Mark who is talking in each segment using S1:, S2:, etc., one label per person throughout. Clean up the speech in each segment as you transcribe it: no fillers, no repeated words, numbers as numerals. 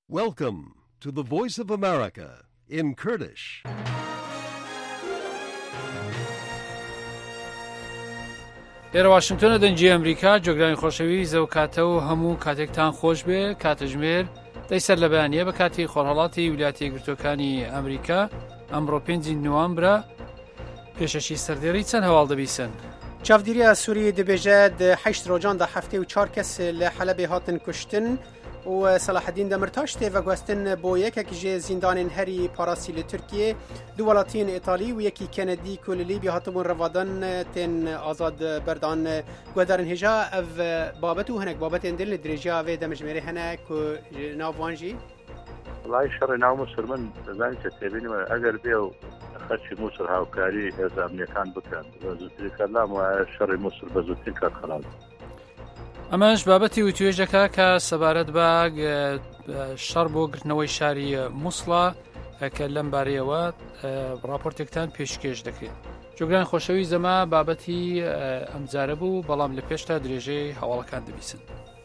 S1: Welcome to the Voice of America in Kurdish.
S2: لێرە واشنگتۆنە دەنجی ئەمریکا جۆگرانی خۆشەویست و کاتەوە هەموو کاتێکتان خۆش بێ کاتژمێر دەیسەر لە بەیانیە بە کاتی خۆرهەڵاتی ویلایەتە یەکگرتووەکانی ئەمریکا ئەمڕۆ 5 نوامبرە پێشەشی سەردێڕی چەند هەواڵ دەبیسن.
S3: چاودێریە سووری دەبێژێت 8 ڕۆژاندا هەفتەی و 4 کەس لە حەلەبێ هاتن کوشتن و سەلاحەدین دەمرتاش تێڤەگوەستن بۆ یەکێکیژێ زیندانên herî پاراسی لە تورکیê du welatiyên Îtalî û yekî Kenedî ku li Lîbya hatibûn revadan tên azad berdan guhdarên hêja ev babet û hinek babetên din li dirêjiya vê demejmerê hene ku ji nav wan jî
S4: والله شر ناو مصر من زاني تتابعني اگر بيو خدش مصر هاوكاري هذا امنيكان بكان زوتري كلام وشر مصر بزوتري كان خلاص
S2: ئەمەش بابەتی وتوێژەکە کە سەبارەت بە شەڕ بۆ گرتنەوەی شاری مووسڵە کە لەم بارەیەوە راپۆرتێکتان پێشکێش دەکرێت. جۆگران خۆشەویست زەما بابەتی ئەمجارە بوو بەڵام لە پێشتا درێژەی هەواڵەکان دەبیسن.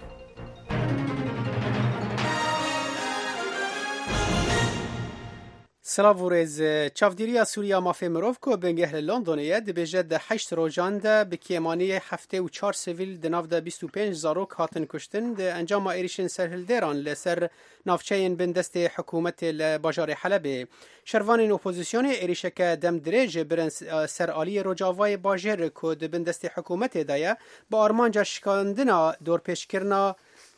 S3: Silav û rêz çavdêriya Sûriya mafê mirov ku bingeh li Londonê dibêje de 8 rojan de bi kêmaniyê heftê û 4 sivîl di nav de 25 zarok hatin kuştin di encama êrişên serhildêran li ser navçeyên bin destê hikûmetê li bajarê Helebê. Şervanên opozîsyonê êrişeke dem dirêj birin ser aliyê Rojavayê bajêr ku di bin destê hikûmetê de ye bi armanca şikandina dorpêşkirina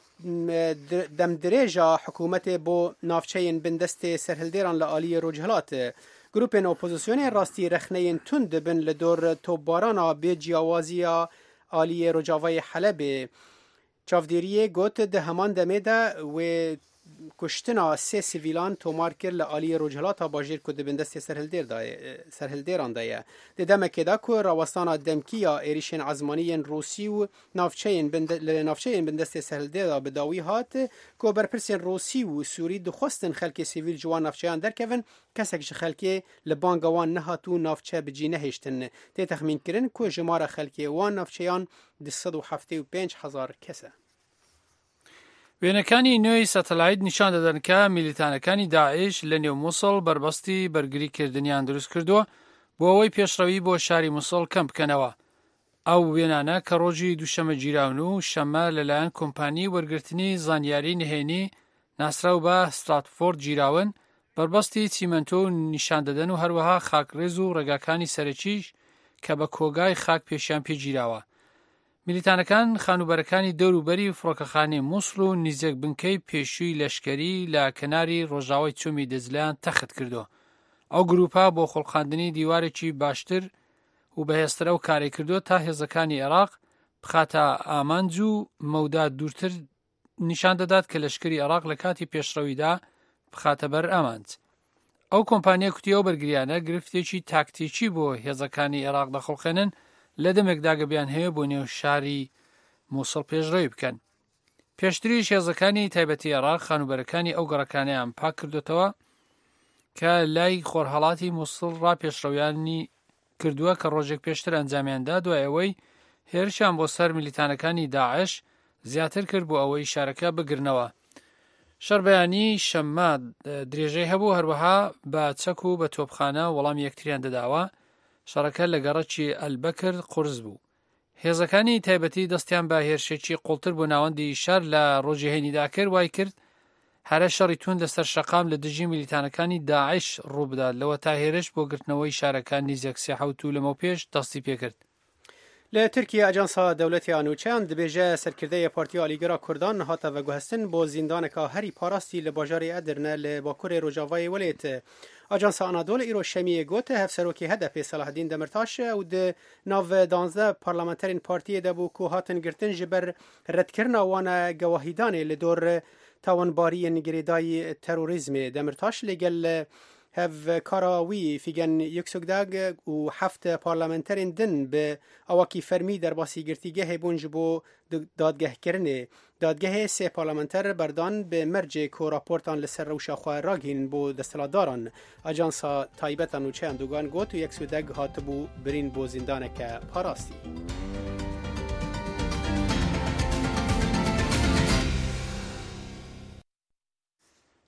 S3: demdirêja hikûmetê bo navçeyên bin destê serhildêran li aliyê Rojhilat. Grupên opozîsyonê rastî rexneyên tund dibin li dor topbarana bê ciyawaziya aliyê Rojavayê Helebê. Çavdêriyê got di heman demê de wê kuştina sê sivîlan tomar kir li aliyê Rojhilata bajêr ku di bin destê serhildêran de ye. Di demekê de ku rawestana demkîya êrişên ezmaniyên Rûsî û navçeyên bin destê serhildêra bi dawî hat ku berpirsên Rûsî û Sûrî dixwestin xelkê sivîl ji wan navçeyan derkevin, kesek ji xelkê li banga wan nehatû navçe bi cî nehêştin. Tê texmînkirin ku jimara xelkê wan navçeyan 275,000 kes e.
S2: وێنەکانی نوێی سەتەلایت نیشان دەدەن کە میلیتانەکانی داعش لە نێو مووسڵ بربەستی بەرگریکردنیان دروست کردووە بۆ ئەوەی پێشڕەوی بۆ شاری مووسڵ کەم بکەنەوە. ئەو وێنانە کە ڕۆژی دووشەمە گیراون و شەمە لەلایەن کۆمپانی وەرگرتنی زانیاری نهێنی ناسراو بە ستراتفۆرد گیراون بربەستی چیمەنتۆ و نیشان دەدەن و هەروەها خاکڕێز و ڕێگاکانی سەرەکیش کە بە کۆگای خاک پێشیان پێگیراوە. میلیتانەکان خانوبەرەکانی دەوروبەری فڕۆکەخانەی مووسڵ و نزیک بنکەی پێشووی لەشکەری لە کەناری ڕۆژاوای چومی دەزلیان تەخت کردو. ئەو گروپا بۆ خۆڵخاندنی دیوارێکی باشتر و بەهێزترە و کاری کردو تا هێزەکانی عێراق بخاتە ئامانج و مەودات دوورتر نیشان دەدات کە لەشکری عێراق لە کاتی پێشڕەویدا بخاتە بەر ئامانج. ئەو کۆمپانیە کوتیە و بەرگریانە گرفتێکی تاکتیکی بۆ هێزەکانی عێراق دەخۆڵخێنن لە دەمێکدا گەبیان هەیە بۆ نێو شاری مووسڵ پێشڕەوی بکەن. پێشتریش هێزەکانی تایبەتی عێراق خانوبەرەکانی ئەو گەڕەکانیان پاک کردوتەوە کە لای خۆرهەڵاتی مووسڵ ڕاپێشڕەویانی کردووە کە ڕۆژێک پێشتر ئەنجامیاندا دوای ئەوەی هێرشیان بۆ سەر میلیتانەکانی داعش زیاتر کرد بۆ ئەوەی شارەکە بگرنەوە. شەڕبەیانی شەممە درێژەی هەبوو هەروەها بە چەک و بە تۆپخانە وەڵام یەکتریان دەداوە. شەڕەکە لە گەڕەکی ئەلبەکر قورس بوو. هێزەکانی تایبەتی دەستیان بە هێرشێکی قوڵتر بۆ ناوەندی شار لە ڕۆژی هەینیدا کرد وای کرد هەرە شەڕی تون لەسەر شەقام لە دژی میلیتانەکانی داعش ڕووبدات لەوە تا هێرش بۆ گرتنەوەی شارەکان نزیک 3 لەمە پێش دەستی پێکرد.
S3: لە تورکیا ئاجانسا دەوڵەتی ئانوچەیان دەبێژە سەرکردەیە پارتیا ئالیگەرا کوردان هاتە vەگوهستن بۆ زیندانێکا هەری پاراستی لە باژارێ ئەدرنە لە باکوورێ ڕۆژاوای وەلێت. ئاجانسا ئانادۆل ئیرۆ شەمیە گوتە هەفسەرۆکی هەدەپێ سەلاحەدین دەمرتاش و د ناو 12 پارلەمانتەرین پارتیە دەبوو کو هاتن گرتن ji ber redkirina wan gewahîdanê li dor tawanbariyên girêdayî terorîzmê. Demirtaş lêgel hevkara wî fîgen Yeksekdag û heft parlamenterên din bi awakî fermî derbasî girtîgehê bûn ji bo dadgehkirinê. Dadgehê sê parlamenter berdan bi mercê ku raportan li ser rewşa xwe ragihînin bo desthilatdaran. Ajansa taybeta nûçeyan Dogan got û Yeksekdag hatibû birîn bo zindaneke parastî.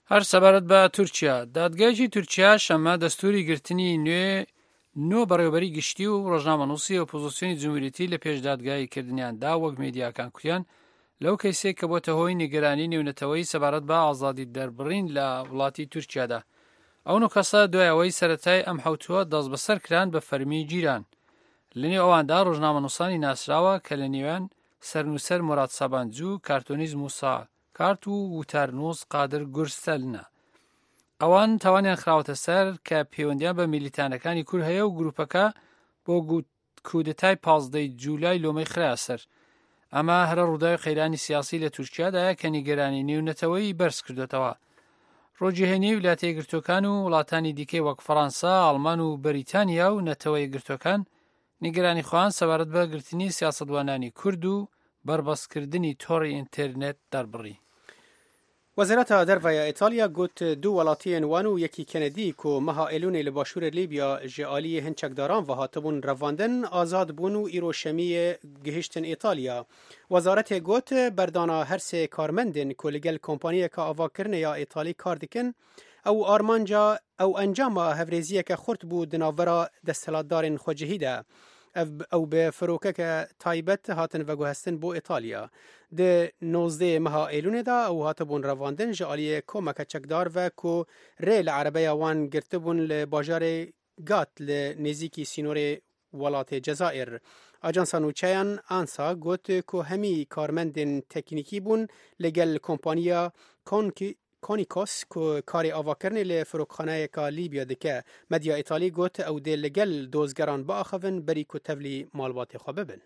S2: هەر سەبارەت بە تورکیا دادگایکی تورکیا شەمە دەستوری گرتنی نوێ بەڕێوەبەری گشتی و ڕۆژنامەنووسی ئۆپۆزیسیۆنی جمهوریەتی لە پێش دادگای کردنیاندا وەک میدیاکان کوتیان لەو کەیسێک کە بۆتە هۆی نیگەرانی نێونەتەوەی سەبارەت بە ئازادی دەربڕین لە وڵاتی تورکیادا. ئەو نوکەسە دوای ئەوەی سەرەتای ئەم حوتووە دەست بەسەر کران بە فەرمی جیران. لەنێو ئەواندا ڕۆژنامەنووسانی ناسراوە کە لە نێوان سەرنووسەر موراد سابانجوو، کارتۆنیز موسا کارت و وتارنووس قادر گورسەلنە. ئەوان تاوانیان خراوەتە سەر کە پەیوەندیان بە میلیتانەکانی کورد هەیە و گروپەکە بۆ کودتای 15 جوولای لۆمەی خرا سەر. ئەمە هەرە ڕووداوی قەیرانی سیاسی لە تورکیادایە کە نیگەرانی نێونەتەوەی بەرز کردوێتەوە. ڕۆژجیهێنی ویلایەتە یەکگرتووەکان و وڵاتانی دیکەی وەک فەڕەنسا، ئەڵمان و بەریتانیا و نەتەوە یەکگرتووەکان نیگەرانی خۆیان سەبارەت بە گرتنی سیاسەتوانانی کورد و بربەستکردنی تۆڕی ئینتەرنێت دەربڕی.
S3: وەزارەتە دەرڤایە ئیتالیا گوت دوو وڵاتیان وان و یەکی کەنەدی کۆ مەها ئێلونێ لە باشوورە لیبیا ژێ ئالیە هەند چەکداران و هاتبوون ڕەڤاندن ئازاد بوون و ئیرۆشەمیە گەهشتن ئیتالیا. وەزارەتێ گوت بەردانا هەر سێ کارمەندن کۆ لەگەل کۆمپانیەکە ئاواکردنەیە ئیتالی کار دکن ئەو ئارمانجا ئەو ئەنجامە هەڤرێزیەکە خورت بوو دناڤەرا دەسەڵاتدارên خۆجهیدا. ئەو بە فرۆکەکە تایبەت هاتن vەگوهستن بۆ ئیتالیا. د 19 مەها ئێلونێدا ئەو هاتبوون ڕەڤاندن ژە ئالیە کۆمەکە چەکدار و کۆ رێ لە عەرەبەیە وان گرتبوون لە باژارێ گات لە نێزیکی سینۆرێ وڵاتێ جەزائیر. ئاجانسا نوچەیان ئانسا گوت کۆ هەمی کارمەندên تەکنیکی بوون لەگەل کۆمپانیا کۆنیکۆس کاری ئاواکردنê لە فرۆکخانەیەکە لیبیا دکه. مەدیا ئیتالی گوت ئەو دێ لەگەل دۆزگەران بئاخەvin بەری کو تەڤلی ماڵباتê xwe bibin.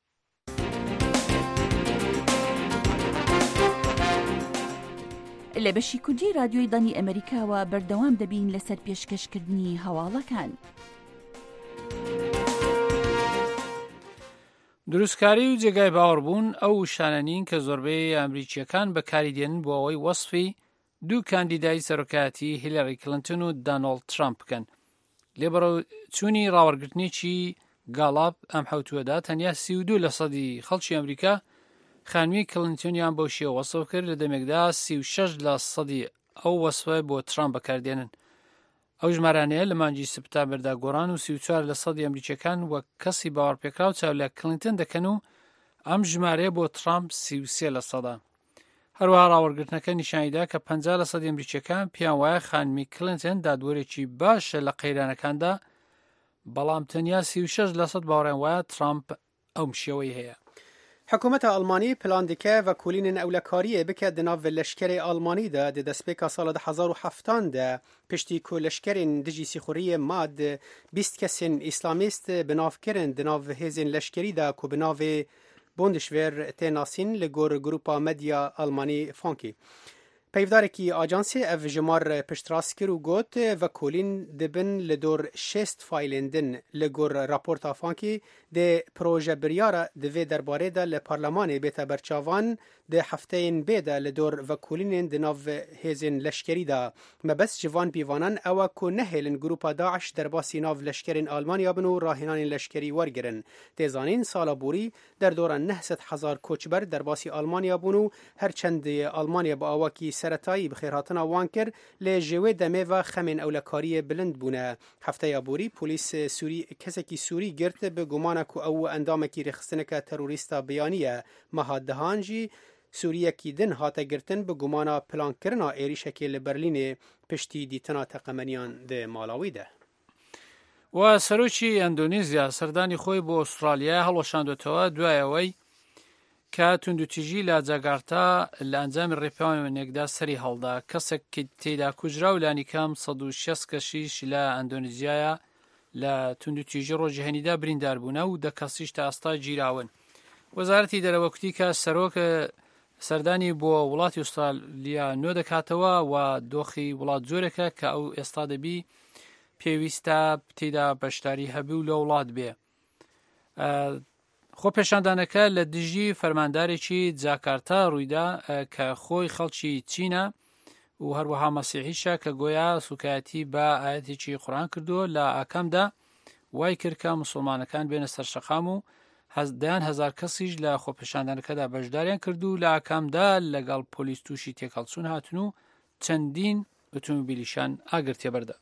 S5: لە بەشی کوردی رادیۆی دانی ئەمریکاوە بەردەوام دەبین لەسەر پێشکەشکردنی هەواڵەکان.
S2: دروستکاری و جێگای باوەڕبوون ئەو شانەنین کە زۆربەی ئەمریکیەکان بەکاری دێنن بۆ ئەوەی وەسفی دوو کاندیدای سەرۆکایەتی هیلاری کلنتن و دانۆڵد ترامپ بکەن. لێبەڕۆچوونی ڕاوەرگرتنێکی گاڵاپ ئەم حوتووەدا تەنیا 32% خەڵکی ئەمریکا خانووی کلنتۆنیان بەو شێوە وەسف کرد لە دەمێکدا 36% ئەو وەسفە بۆ ترامپ بەکاردێنن. ئەو ژمارانەیە لە مانگی سپتامبەردا گۆڕان و 34% ئەمریکیەکان وەک کەسی باوەڕپێکراو چاو لە کلنتن دەکەن و ئەم ژمارەیە بۆ ترامپ 33%. هەروەها ڕاوەرگرتنەکە نیشانیدا کە 50% ئەمریکیەکان پیان وایە خانمی کلنتن دادوەرێکی باشە لە قەیرانەکاندا، بەڵام تەنیا 36% باوەڕیان وایە ترامپ ئەو شێوەی هەیە.
S3: حکوومەتە ئەڵمانی پلان دکە و کولینن ئەولەکاریە بکات دناو لەشکرێ ئەڵمانیدا د دەستپێکا ساڵە 2007دا پشتی کو لەشکرێن دژی سیخوریە ماد 20 کەسین ئیسلامیست بناوکردن دناو هێزên لەشکریدا کو بناوێ بوندشوێر تێناسین لە گۆر گروپا مەدیا ئەڵمانی فانکی. پەیوەدارێکی ئاجانسی ئەڤ ژمار پشتڕاست کرد و گوت و کولین دبن لە دۆر 6 فایلێندن لە گۆر راپۆرتا فانکی د پرۆژە بریارە divê derbarêda li parlemanê bête berçavan di hefteyên bêde li dor vekolînên di nav hêzên leşkerî de. Mebest ji van pîvanan ew ku nehêlin grupa Daeş derbasî nav leşkerên Almanya bin û rahînanên leşkerî wergirin. Têzanîn sala borî derdora 900,000 koçber derbasî Almanya bûn û herçendê Almanya bi awakî seretayî bi xêrhatina wan kir lê ji wê demê ve xemên ewlekariyê bilind bûne. Hefteya borî polîs kesekî Sûrî girt bi gumana ku ew endamekî rêxistineke terorîsta biyaniye. Meha dihan jî Sûriyekî din hate girtin bi gumana plankirina êrişekê li Berlînê piştî dîtina teqemeniyan di Malawî de.
S2: و سەرۆکی ئەندۆنێزیا سەردانی خۆی بۆ ئوسترالیا هەڵوەشاندوێتەوە دوای ئەوەی کە توندوتیژی لە جاگارتا لە ئەنجامی ڕێپێوانێکدا سەری هەڵدا. کەسێک تێدا کوژرا و لانیکەم 160 کەشیش لە ئەندۆنێزیایە لە توندوتیژی ڕۆژی هەنیدا بریندار بوونە و 10 کەسیش تا ئێستا گیراون. وەزارەتی دەرەوە کوتی کە سەرۆکە سەردانی بۆ وڵاتی ئوسترالیا نۆ دەکاتەوە و دۆخی وڵات جۆرێکە کە ئەو ئێستا دەبی پێویستە تێدا بەشداری هەبوو لە وڵات بێ. خۆ پێشاندانەکە لە دژی فەرماندارێکی جاکارتا ڕوویدا کە خۆی خەڵکی چینە و هەروەها مەسیحیشە کە گۆیا سوکایەتی بە ئاەتێکی قورئان کردووە لە ئاکامدا وای کرد کە موسڵمانەکان بێنە سەر شەقام و هەزدان هەزار کەسیش لە خۆپێشاندانەکەدا بەشداریان کردو لە ئاکامدا لەگەڵ پۆلیس تووشی تێکەڵچوون هاتن و چەندین ئۆتۆمۆبیلیشان ئاگرتێ بەردە.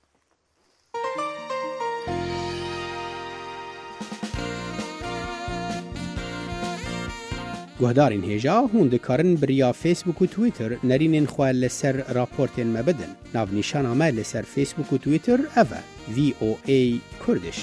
S3: گوهدارین هێژا هون دikarin biriya Facebook û Twitter nerînên xwe li ser raportên me bidin. Navnîşana me li ser Facebook û Twitter ev e VOA Kurdiş.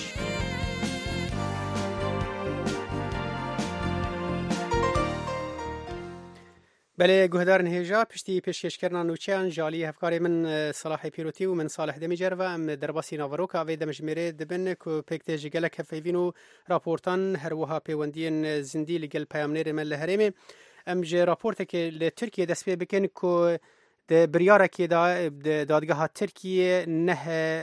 S3: بله گوهدارن هێژا پشتی پێشکەشکردنا نوچیان ژالی هەفکارê min Salahê Pîrotî û min Salih Demîcer ve em derbasî naveroka avê demijmêrê dibin ku pêk tê ji gelek hevpeyvîn û raportan her wiha peywendiyên zindî li gel peyamnêrê me li Herêmê. Em ji raportekê li Tirkiye dest pê bikin ku di biryarekê da dadgeha Tirkiye nehe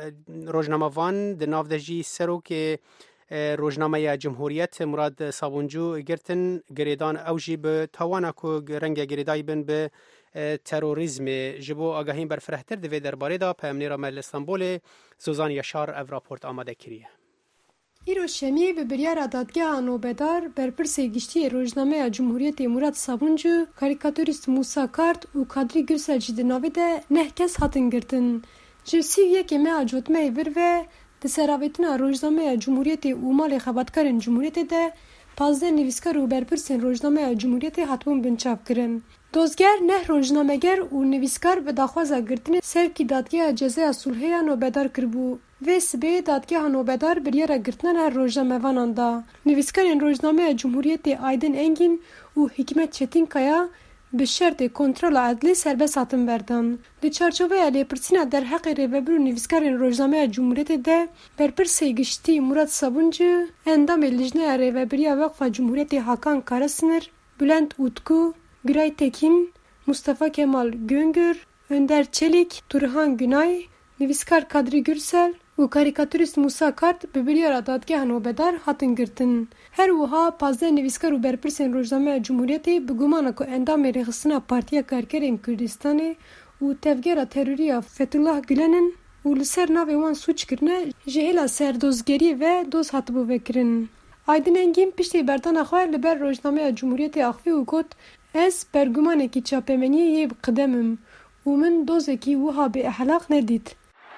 S3: rojnamevan di nav de jî serokê روزنامه جمهوریت مراد صابونجو گرتن گریدان او جی به توانا کو رنگ گریدای بن به تروریسم جبو آگاهی بر فرهتر دوی درباره دا پیامنی مل استانبول سوزان یشار او راپورت آماده کریه.
S6: ایرو شمی به بریار دادگاه نوبدار بر پرسه گشتی روزنامه جمهوریت مراد صابونجو کاریکاتوریست موسی کارت و کادری گرسل جد ناوی ده نه کس هاتن گرتن. جرسی یک مه جوتمه ور و دسراویتنا روزنامه جمهوریت و مال خبرکاران جمهوریت ده 15 نویسکار و برپرسین روزنامه جمهوریت هاتبون بنچاپ کرن. دوزگر نه روزنامه‌گر و نویسکار به داخوازا گرتن سرکی دادگاه جزای صلحی نوبدار کربو و سبه دادگاه نوبدار بریار گرتن هر روزنامه‌وانان دا. نویسکاران روزنامه جمهوریت آیدن انگین و حکمت چتینکایا به شرط کنترل عدلی سربست هاتن بردن. در چارچوبه لیپرسینا در حق ریوبر و نویسکاران روزنامه جمهوریت ده برپرسه گشتی مراد صابونجو اندام لجنه ریوبریا وقف جمهوریت حاکان کارسنر بلند اوتکو گرای تکین مصطفی کمال گنگر önder çelik turhan günay nivîskar kadri gürsel û karîkatûrîst Musa Kart bi biryara dadgeha nobedar hatin girtin. Her wiha 15 nivîskar û berpirsên Rojnameya Cumhuriyetê bi gumana ku endamê rêxistina Partiya Karkerên Kurdistanê û tevgera terorî Fethullah Gülen'in û li ser navê wan sûç kirine ji hêla serdozgerî ve doz hatibû vekirin. Aydin Engin piştî berdana xwe li ber Rojnameya Cumhuriyetê axivî û got ez bergumanekî çapemeniyê yê qidemim û min dozekî wiha bê ehlaq nedît.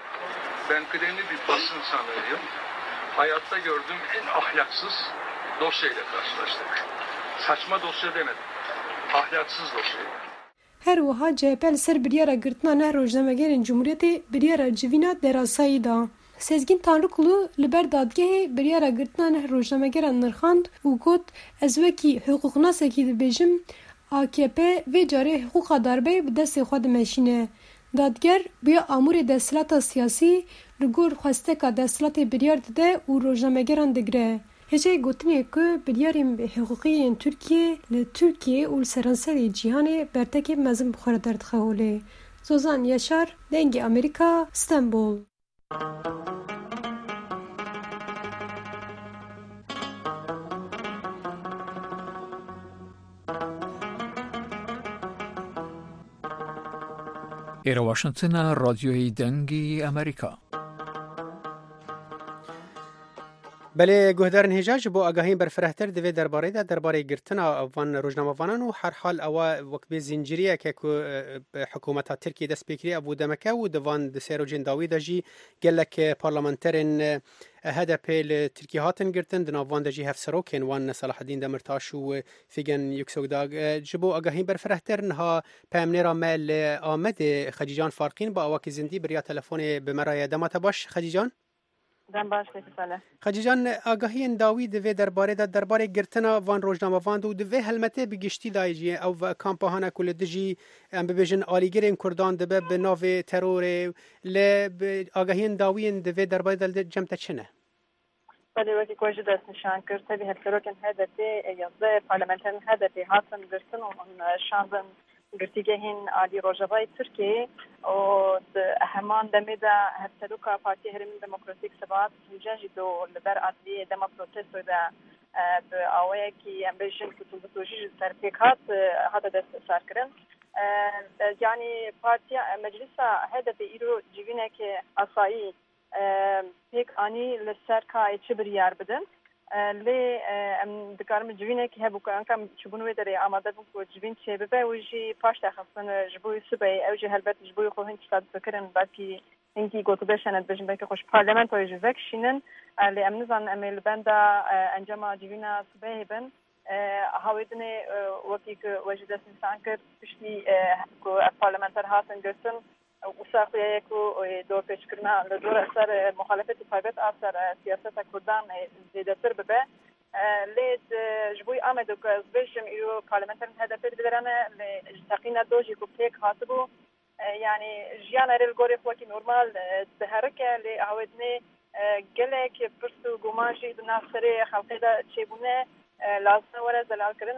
S7: Ben kıdemli bir basın insanıyım. Hayatta gördüğüm en ahlaksız dosyayla karşılaştık. Saçma dosya demedim. Ahlaksız dosya.
S6: Her wiha CHP li ser biryara girtina neh rojnamegerên Cumhuriyetê biryara civîna derasayî da. Sezgin Tanrıkulu li ber dadgehê biryara girtina neh rojnamegeran nirxand û got ez wekî hiqûqnasekî dibêjim AKP vê carê hiqûqa darbeyê bi destê xwe dimeşîne. Dadger buya amûrê desthilata siyasî li gor xwesteka desthilata biryar dide û rojnamegeran digire. Hêjeyê gotinê ku biryarên hiqûqî Tirkiye li Tirkiye û li seranserê cîhanê bertekê mezin bi xwe re derdixe holê. Sozan Yaşar, Dengê Amerîka, İstanbul.
S8: ئێرە واشنگتنە ڕادیۆی دەنگی ئەمریکا.
S3: بله گوهدارن هێژا ji bo agahiyên berfirehtir divê derbarê de derbarê girtina van rojnamevanan û her hal ewa wekbê zinciriyeke ku hikûmeta Tirkiye dest pê kiriye ev demeke û di van di serocên dawî de jî gelek parlamenterên HDP li Tirkiye hatin girtin di nav van de jî hevserokên wan Selaheddîn Demirtaş û Figen Yüksekdag ji bo agahiyên berfirehtir niha peyamnêra me li Amedê Xecîcan Farqîn bi awakî zindî biriya telefonê bi me re ye. Dema te baş Xecîcan? Xecîcan agahiyên dawî divê derbarê de derbarê girtina van rojnamevan û divê helmetê bi giştî dayê jî ew kampa hene ku li dijî em bibêjin alîgirên Kurdan dibe bi navê terorê lê agahiyên dawiyên divê derbarê de cem te çi ne?
S9: Belê wekî ku jî dest nîşan kir tevî hevserokên HDP yazde parlamenterên HDP hatin girtin û şandin girtîgehên alî Rojavayê Tirkiyeyê û di heman demê de hevseroka Partiya Herêmên Demokratîk Sebat Hûcan jî li ber adliyê dema protestoyê de bi awayekî em bêjin ku tûlbetûjî ji ser pêk hate destserkirin. Yani Partiya Meclisa HDP îro civîneke asayî pêk anî li ser ka çi biryar bidin. لی ام دکارم جوینه که هبو که انکم چبونوی داری آماده بود جوین چه ببه ویجی پاش تخصصن جبوی سبای اوجی هلبت جبوی خوهن چطور بکرن بعدی اینکی گوتو بشند بجن بکه خوش پارلمان توی جوک شینن لی ام نزان امیل بندا انجام جوینا سبای بن هاویدنه وقتی که وجود انسان کرد پشتی که پارلمانتر هاتن گرتن وساقية يكو دور بيشكرنا لدور أثر مخالفة تفاعلات أثر سياسة كردان زيادة تربة ليد جبوي آمد وكزبيشم إيرو كارلمنتر هذا بدرنا لتقينا دوجي كوبيك هاتبو يعني جيانا ريل وكي نورمال بهركة لعودني قلك برسو قماشي دناخري خلقيدا تشيبونه لازم ولا زلال كرن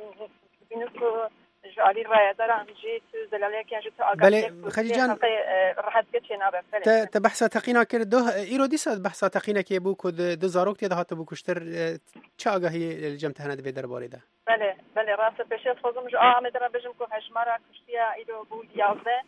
S9: بينكو جالي رأي دارم جيت زلالية كان جت أقل.
S3: بله خديجان.
S9: راحت كتشينا
S3: بله. تبحث تقينا كرده إيرو ديسات بحث تقينا كي بو كود دزاروك تيدا هات بو كشتر چه هي الجمت هند به درباره ده.
S9: بله راس بشه خودم جو آمدن بجم که هشمارا کشتیا ایرو بود یازده.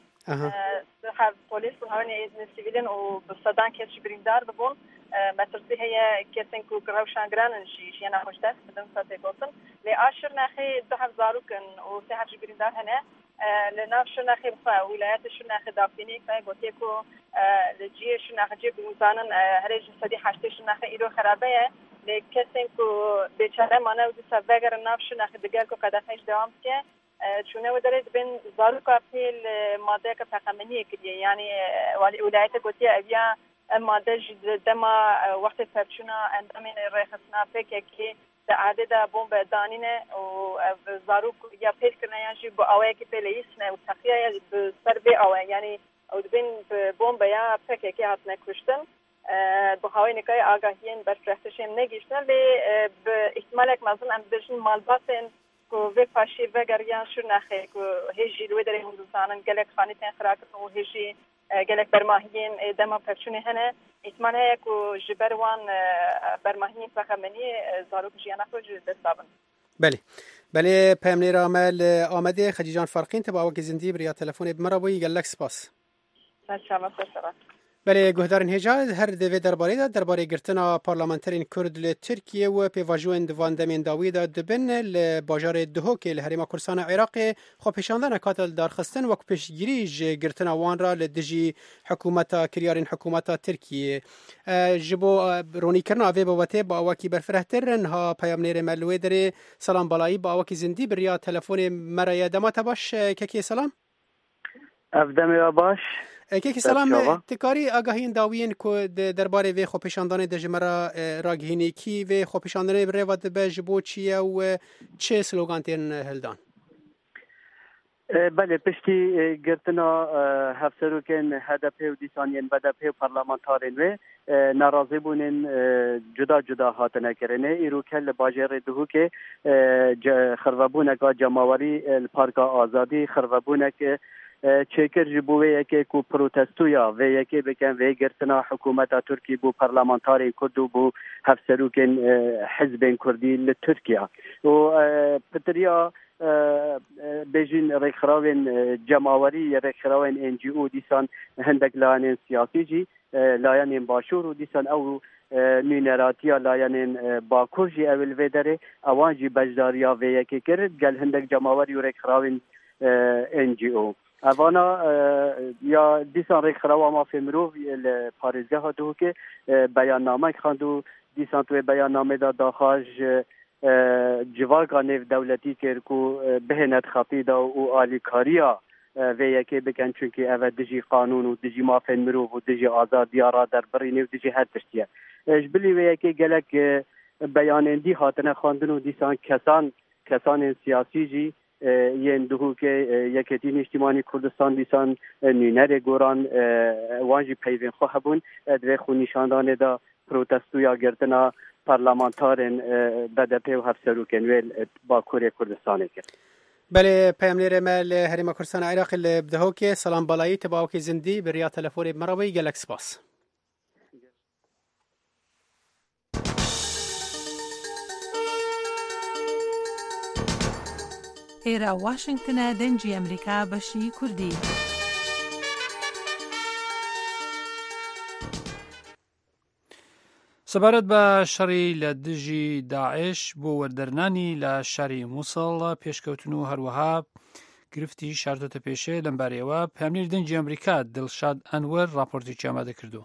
S9: هر پلیس و هانی نسیویلن و بصدان کش بریندار ببون. مترسی هي كيسن كو كراوشان جرانن شي انا خوشتاس بدن ساتي قوتن لاشر ناخي دحر زاروكن وسحر جبريندار هنا لنافشر ناخي بخا ولايات الشر ناخي دافيني كاي قوتيكو لجي الشر ناخي جيب مزانن هريج سدي حشتش ناخي ايرو خرابيه لكيسن كو بيچاره مانا ودي سافغر نافشر ناخي دگال كو قدخش دوام كه چونه ودرید بین زاروكا پیل ماده که تقمنیه کدیه یعنی ولايات قوتيه ابيا ماده دما وقت فرشنا اندامین رخصنا فکر که عدد بمب دانینه و زاروک یا پیل کنه یعنی با آوایی که پیلیسنه و تخیه بسر به آوایی یعنی او دبین بمب یا فکر که هات نکشتن بخوای نکای آگاهیین برفرستشیم نگیشتن لی به احتمال یک مزن ام بجن مالباتن که وی پاشی وگریان شو نخی که هیچی روی داره هندوستانن گلک خانی تن خراکتن و هیچی گلک برماهیین دما پرچونه هنه احتمال هست که جبروان برماهیین فخمنی زاروک جیانا خود دستابن.
S3: بله پیامنی رامل آمده خدیجان فرقین تبا وقت زندی بریا تلفن بمرابوی گلک سپاس.
S9: سلام.
S3: بله گهدارن هجا هر دوی درباره گرتنا پارلمانترین کرد ل ترکیه و پیواژوین دواندمین داوید دبن ل باجار دهوک ل هریما کردستان عراق خو پیشاندن کاتل دارخستن وک پیشگیریج گرتنا وان را ل دجی حکومت کریارین حکومت ترکیه جبو رونی کرنا اوی بوته با واکی برفرهترن ها پیامنیر ملوی دره سلام بالایی با واکی زندی بریا تلفن مریا دمات باش کی سلام
S10: افدم باش
S3: کی سلام تکاری آگاهی داوین کو درباره وی خو پیشاندن د جمرا راگهینی کی وی خو پیشاندن بر ود به جبو چیه و چه سلوگان تن هلدان
S10: بله پشتی گرتنا هفسروکن هدف و دیسانین بدف پارلمانتارین و ناراضی بونن جدا هاتنه کرنه ایرو کل باجر دهو که خرابونه کا جماوری پارک آزادی خرابونه که چکر جبوه یکی کو پروتستویا و یکی بکن و گرتنا حکومت ترکی بو پارلمانتاری کردو بو هفسروکن حزب کردی لترکیا و پتریا بجین رخراون جماوری رخراون ان جی او دیسان هندک لایان سیاسی جی لایان باشور و دیسان او نینراتیا لایان باکور جی اول ودره اوان جی بجداریا و یکی کرد گل هندک جماوری رخراون ان جی او اوانا یا دیسان رخراو ما فمرو پاریزگاه دو که بیان نامه خواندو دیسان تو بیان نامه داخاج جواگا نیو دولتی کرکو بهنت خطیدا و آلیکاریا و یکی بکن چونکه او دجی قانون و دجی مافن مرو و دجی آزادی را در برینه و دجی هر تشتیه اجبلی و یکی گلک بیانندی خاطنه خواندن و دیسان کسان سیاسی جی ین دهو که یکتین اجتماعی کردستان دیسان نینر گوران وانجی پیوین خواه بون دوی خو نشاندانه دا پروتستویا گردنا پارلمانتارن بدپی و هفسروکن ویل باکوری کردستانه کرد.
S3: بله پیامنیر مل هریما کردستان عراق لبدهو که سلام بالایی تباوکی زندی بریا تلفون مروی گلک سپاس.
S11: ئێرە واشنگتنە دەنجی ئەمریکا بەشی کوردی.
S2: سەبارەت بە شەڕی لە دژی داعش بۆ وەردەرنانی لە شاری مووسڵ پێشکەوتن و هەروەها گرفتی شاردۆتە پێشێ لەمبارەوە پامیر دەنگی ئەمریکا دڵشاد ئەنوەر راپۆرتێکی ئامادە کردووە.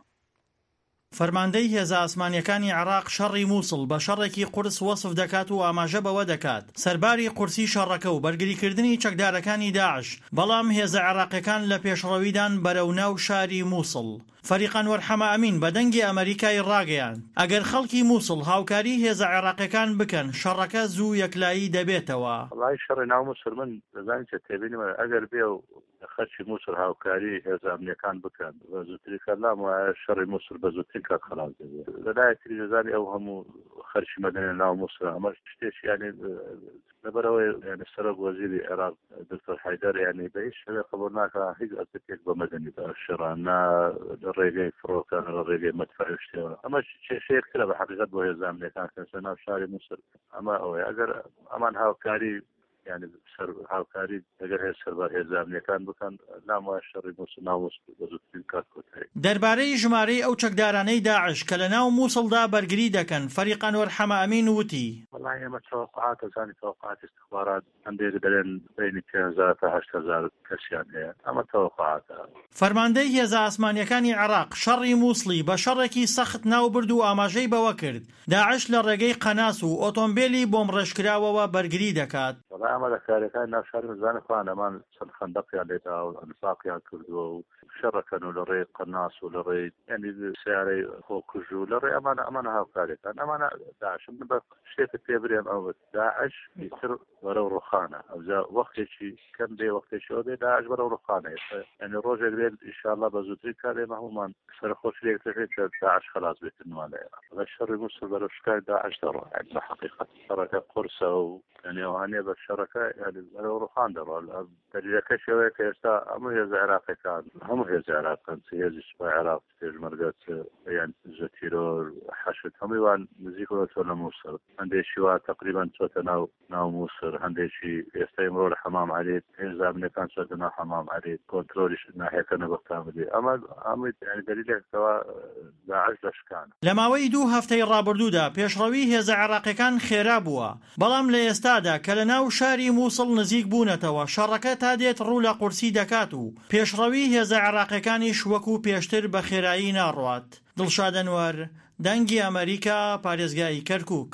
S12: فەرماندەی هێزە ئاسمانیەکانی عێراق شەڕی مووسڵ بە شەڕێکی قورس وەسف دەکات و ئاماژە بەوە دەکات سەرباری قورسی شەڕەکە و بەرگریکردنی چەکدارەکانی داعش، بەڵام هێزە عێراقیەکان لە پێشڕەویدان بەرەو ناو شاری مووسڵ. فەریق ئەنوەر حەمائەمین بە دەنگی ئەمریکای ڕاگەیاند ئەگەر خەڵکی مووسڵ هاوکاری هێزە عێراقیەکان بکەن شەڕەکە زوو یەکلایی دەبێتەوە.
S4: وڵای شەڕی ناو مووسڵ من دەزانیت چ تێبینمە ئەگەر بێ و خەرچی مووسڵ هاوکاری هێزە ئەمنیەکان بکەن بە زووتری کەلام وایە شەڕی مووسڵ بە زووترین کات خەلاص دەبێت. لەلایەکی دەزانی ئەو هەموو خەرچی مەدەنی ناو مووسڵ ئەمە شتێکی یعنی لەبەرەوەی یعنی سەرۆک وەزیری عێراق دکتۆر حەیدەر یعنی بە هیچ شێوەیە قبوڵ ناکات هیچ ئەسپێک بە مەدەنی بە شەڕان نا لە ڕێگەی فڕۆکان لە ڕێگەی مەدفەع شتێوە ئەمە شێکترە بە حەقیقەت بۆ هێزە ئەمنیەکان کەسە ناو شاری مووسڵ ئەمە ئەوەیە ئەگەر ئەمان هاوکاری يعني سر هاوکاری ئەگەر هەیە سەربار هێزە ئەمنیەکان بکەن ناموایە شەڕی مووسڵ ناو مووسڵ بە زووترین کات کۆتایی.
S12: دەربارەی ژمارەی ئەو چەکدارانەی داعش کە لە ناو مووسڵدا بەرگری دەکەن فەریق ئەنوەر حەمائەمین وتی
S4: والله ئێمە تەوەقعات زانی تەوەقعات استخبارات هەندێک دەڵێن بینی 5,000 تا 8,000 کەسیان هەیە ئەمە تەوەقعاتە.
S12: فەرماندەی هێزە ئاسمانیەکانی عێراق شەڕی مووسڵی بە شەڕێکی سەخت ناوبرد و ئاماژەی بەوە کرد داعش لە ڕێگەی قەناس و ئۆتۆمبیلی بۆم ڕێژکراوەوە بەرگری دەکات.
S4: ئەمە لە کارەکانی ناو شاری مزانە خوان ئەمان چەند خەندەقیان لێدا و ئەنفاقیان کردووە و شەڕەکەن و لە ڕێی قەناس و لە ڕێی یعنی سیارەی خۆکوژ و لە ڕێی ئەمانە هاوکاریەکان ئەمانە داعش من بە شتێکت پێ برێم ئەوە داعش ئیتر بەرەو ڕوخانە ئەوجا وەختێکی کەم دێ وەختێکی ئەو دێ داعش بەرەو ڕوخانە یعنی ڕۆژێک بێت ئینشاءالله بە زووتری کار ئێمە هەمومان سەرخۆشیەک دەکرێت کە داعش خلاص بێتنەوە لە عێراق لە شەڕی مووسڵ بەرەو شکای داعش دەڕۆ یعنی بە حەقیقەت شەڕەکە قورسە و یعنی ئەوانەیە بە شەڕەکە یعنی بەرەو ڕوخان دەڕۆ دەلیلەکەش ئەوەیە کە ئێستا هەموو هێزە عێراقیەکان هەموو هێزە عێراقیەکان هێزی سوپای عێراق پێشمەرگەت یان زەتیرۆر حەشد هەموویان نزیکەوە چۆ لە مووسڵ هەندێکی وا تقریبان چۆتە ناو مووسڵ هەندێکی ئێستا ئێمڕۆ لە حەمام عەلی هێزە ئەمنیەکان چۆتە ناو حەمام عەلی کۆنترۆلیش ناحیەکە نەبەختامدی ئەمە هەمووی یعنی دەلیلێکەوە داعش دەشکانە.
S12: لە ماوەی 2 هەفتەی ڕابردوودا پێشڕەوی هێزە عێراقیەکان خێرا بووە بەڵام لە ئێستادا کە لە ناو شاری مووسڵ نزیک بوونەتەوە شەڕەکە تا دێت ڕوو لە قورسی دەکات و پێشڕەوی هێزە عێراقیەکانیش وەکو پێشتر بە خێرایی ناڕوات. دڵشاد ئەنوەر دەنگی ئەمریکا پارێزگای کەرکووک.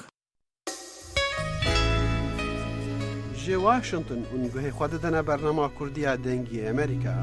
S13: جێ واشنگتن ئونگوهەی خوا دەدەنە بەرنامە کوردیە دەنگی ئەمریکا.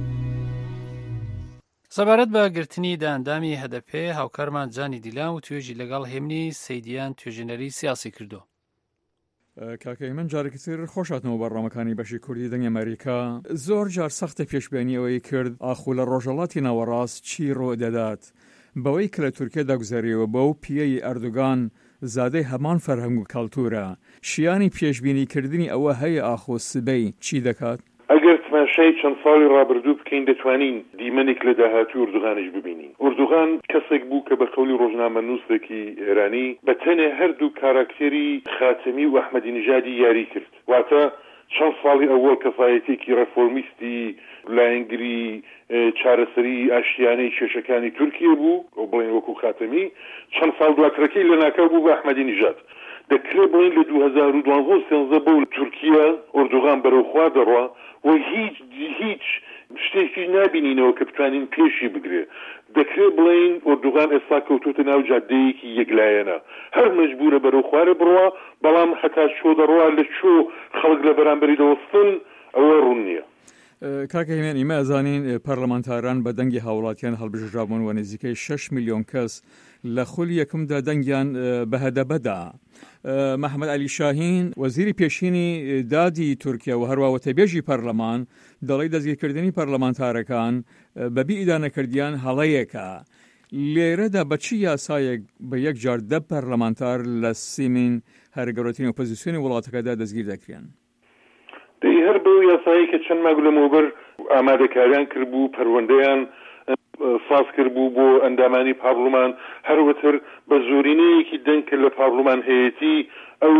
S2: سەبارەت بە گرتنی داندامی هەدەپێ هاوکارمان جانی دیلان و توێژی لەگەڵ هێمنی سەیدیان توێژینەری سیاسی کردو.
S8: کاکەی من جارێکی تر خۆشاتنەوە بەڕامەکانی بەشی کوردی دەنگی ئەمریکا زۆر جار سەختە پێشبێنی ئەوەی کرد ئاخو لە ڕۆژەڵاتی ناوەڕاست چی ڕۆ دەدات بەوەی کە لە تورکیا داگوزاریەوە بەو پیەی ئەردوگان زادەی هەمان فەرهەنگ و کەڵتورە شیانی پێشبینیکردنی ئەوە هەیە ئاخۆ سبەی چی دەکات؟
S14: ئەگەر تماشای چەند ساڵی ڕابردوو بکەین دەتوانین دیمەنێک لە داهاتوی ئوردوغانش ببینین. ئوردوغان کەسێک بوو کە بە قەولی ڕۆژنامەنووسێکی ئێرانی بە تەنێ هەردوو کاراکتێری خاتەمی و ئەحمەدی نژادی یاری کرد. واتە چەند ساڵی ئەوەل کەفایەتێکی ڕەفۆرمیستی لایەنگری چارەسەری ئاشتیانەی کێشەکانی تورکیە بوو ئەو بڵێن وەکو خاتەمی چەند ساڵ دواترەکەی لە ناکاو بوو بە ئەحمەدی نژاد. دەکرێت بڵێن لە 2012 بۆ تورکیا ئوردوغان بەرەوخوا دەڕوا و هیچ شتێکی نابینینەوە کە بتوانین پێشی بگرێ. دەکرێت بڵێن ئوردوغان ئێستا کەوتوتە ناو جادەیەکی یەکلایەنە هەر مەجبورە بەرەوخوارە بڕوا بەڵام هەتا چۆ دەڕوا لە چۆ خەڵک لە بەرامبەری دەوەستن ئەوە ڕوون نییە.
S8: کاکە هێمن ئێمە ئەزانین پەرلەمانتاران بە دەنگی هاوڵاتیان هەڵبژێژرابوون و نزیکەی 6 میلیۆن کەس لە خولی یەکەمدا دەنگیان بە هەدەبەدا. محەممەد عەلی شاهین وەزیری پێشینی دادی تورکیا و هەروە وەتەبێژی پەرلەمان دەڵێی دەستگیرکردنی پەرلەمانتارەکان بەبی ئیدانەکردیان هەڵەیەکە. لێرەدا بە چی یاسایەک بە یەک جار 10 پەرلەمانتار لە سیمین هەرگەورەترین ئۆپۆزیسیۆنی وڵاتەکەدا دەستگیر دەکرێن؟
S14: هەر بەو یاسایی کە چەند ماگ لەمەوبەر ئامادەکاریان کردبوو پەروەندەیان ساز کردبوو بۆ ئەندامانی پارلمان هەروەتر بە زۆرینەیەکی دەنگ کرد لە پارلمان هەیەتی ئەو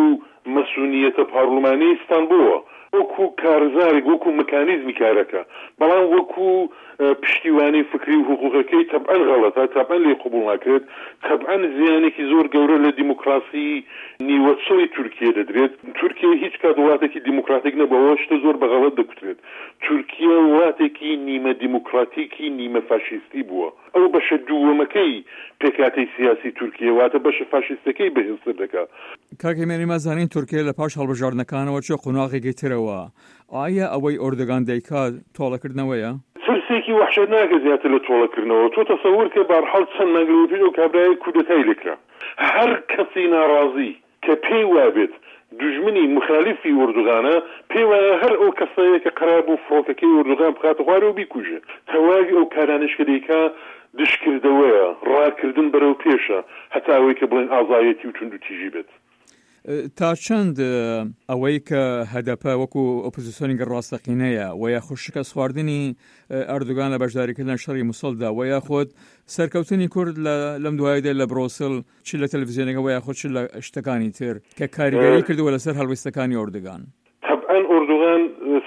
S14: مەسئولیەتە پارلمانیستان بووە وەکو کارزارێک وەکو مکانیزمی کارەکە بەڵام وەکو پشتیوانی فکری و حقوقەکەی تەبعەن غەڵەتە تەبعەن لێ قبوڵ ناکرێت تەبعەن زیانێکی زۆر گەورە لە دیموکراسی نیوەچەڵی تورکیە دەدرێت تورکیە هیچ کات وڵاتێکی دیموکراتیک نەبەوە شتە زۆر بەغەڵەت دەکوترێت تورکیە وڵاتێکی نیمە دیموکراتیکی نیمە فاشیستی بووە ئەو بەشە دووەمەکەی پێکاتەی سیاسی تورکیە واتە بەشە فاشیستەکەی بەهێزتر دەکات.
S8: کاکەمێنی مەزانین تورکیە لە پاش هەڵبژاردنەکانەوە چه قوناغێکی ترەوە ئایا ئەوەی ئۆردۆگان دەیکات تۆڵەکردنەوەیە؟
S14: ترسێکی وحشت ناکە زیاتر لە تۆڵەکردنەوە تۆ تەسەور کە بەرحەڵ چەند مانگەوە پێش ئەو کابرایە کودەتای لێکرا هەر کەسی ناڕازی کە پێی وابێت دژمنی مخالفی ئۆردۆغانە پێی وایە هەر ئەو کەسەیە کە قەرار بوو فڕۆکەکەی ئۆردۆغان بخاتە خوارەوە بیکوژێت تەواوی ئەو کارانش کە دەیکا دشکردەوەیە ڕاکردن بەرەو پێشە هەتا ئەوەی کە بڵێن ئازایەتی و تونند و تیژی بێت.
S8: تا چەند ئەوەی کە هەدەپە وەکو ئۆپۆزیسیۆنی ڕاستەقینەیە و یا شکست خواردنی ئەردوگان لە بەشداریکردن شەڕی موسڵدا و یا خۆت سەرکەوتنی کورد لەم دوایدا لە برۆسل چ لە تەلەڤیزیۆنەکە و یا خۆت چ لە شتەکانی تر کە کاریگەری کردووە لەسەر هەڵوێستەکانی ئۆردۆگان.
S14: طبعا ئۆردۆغان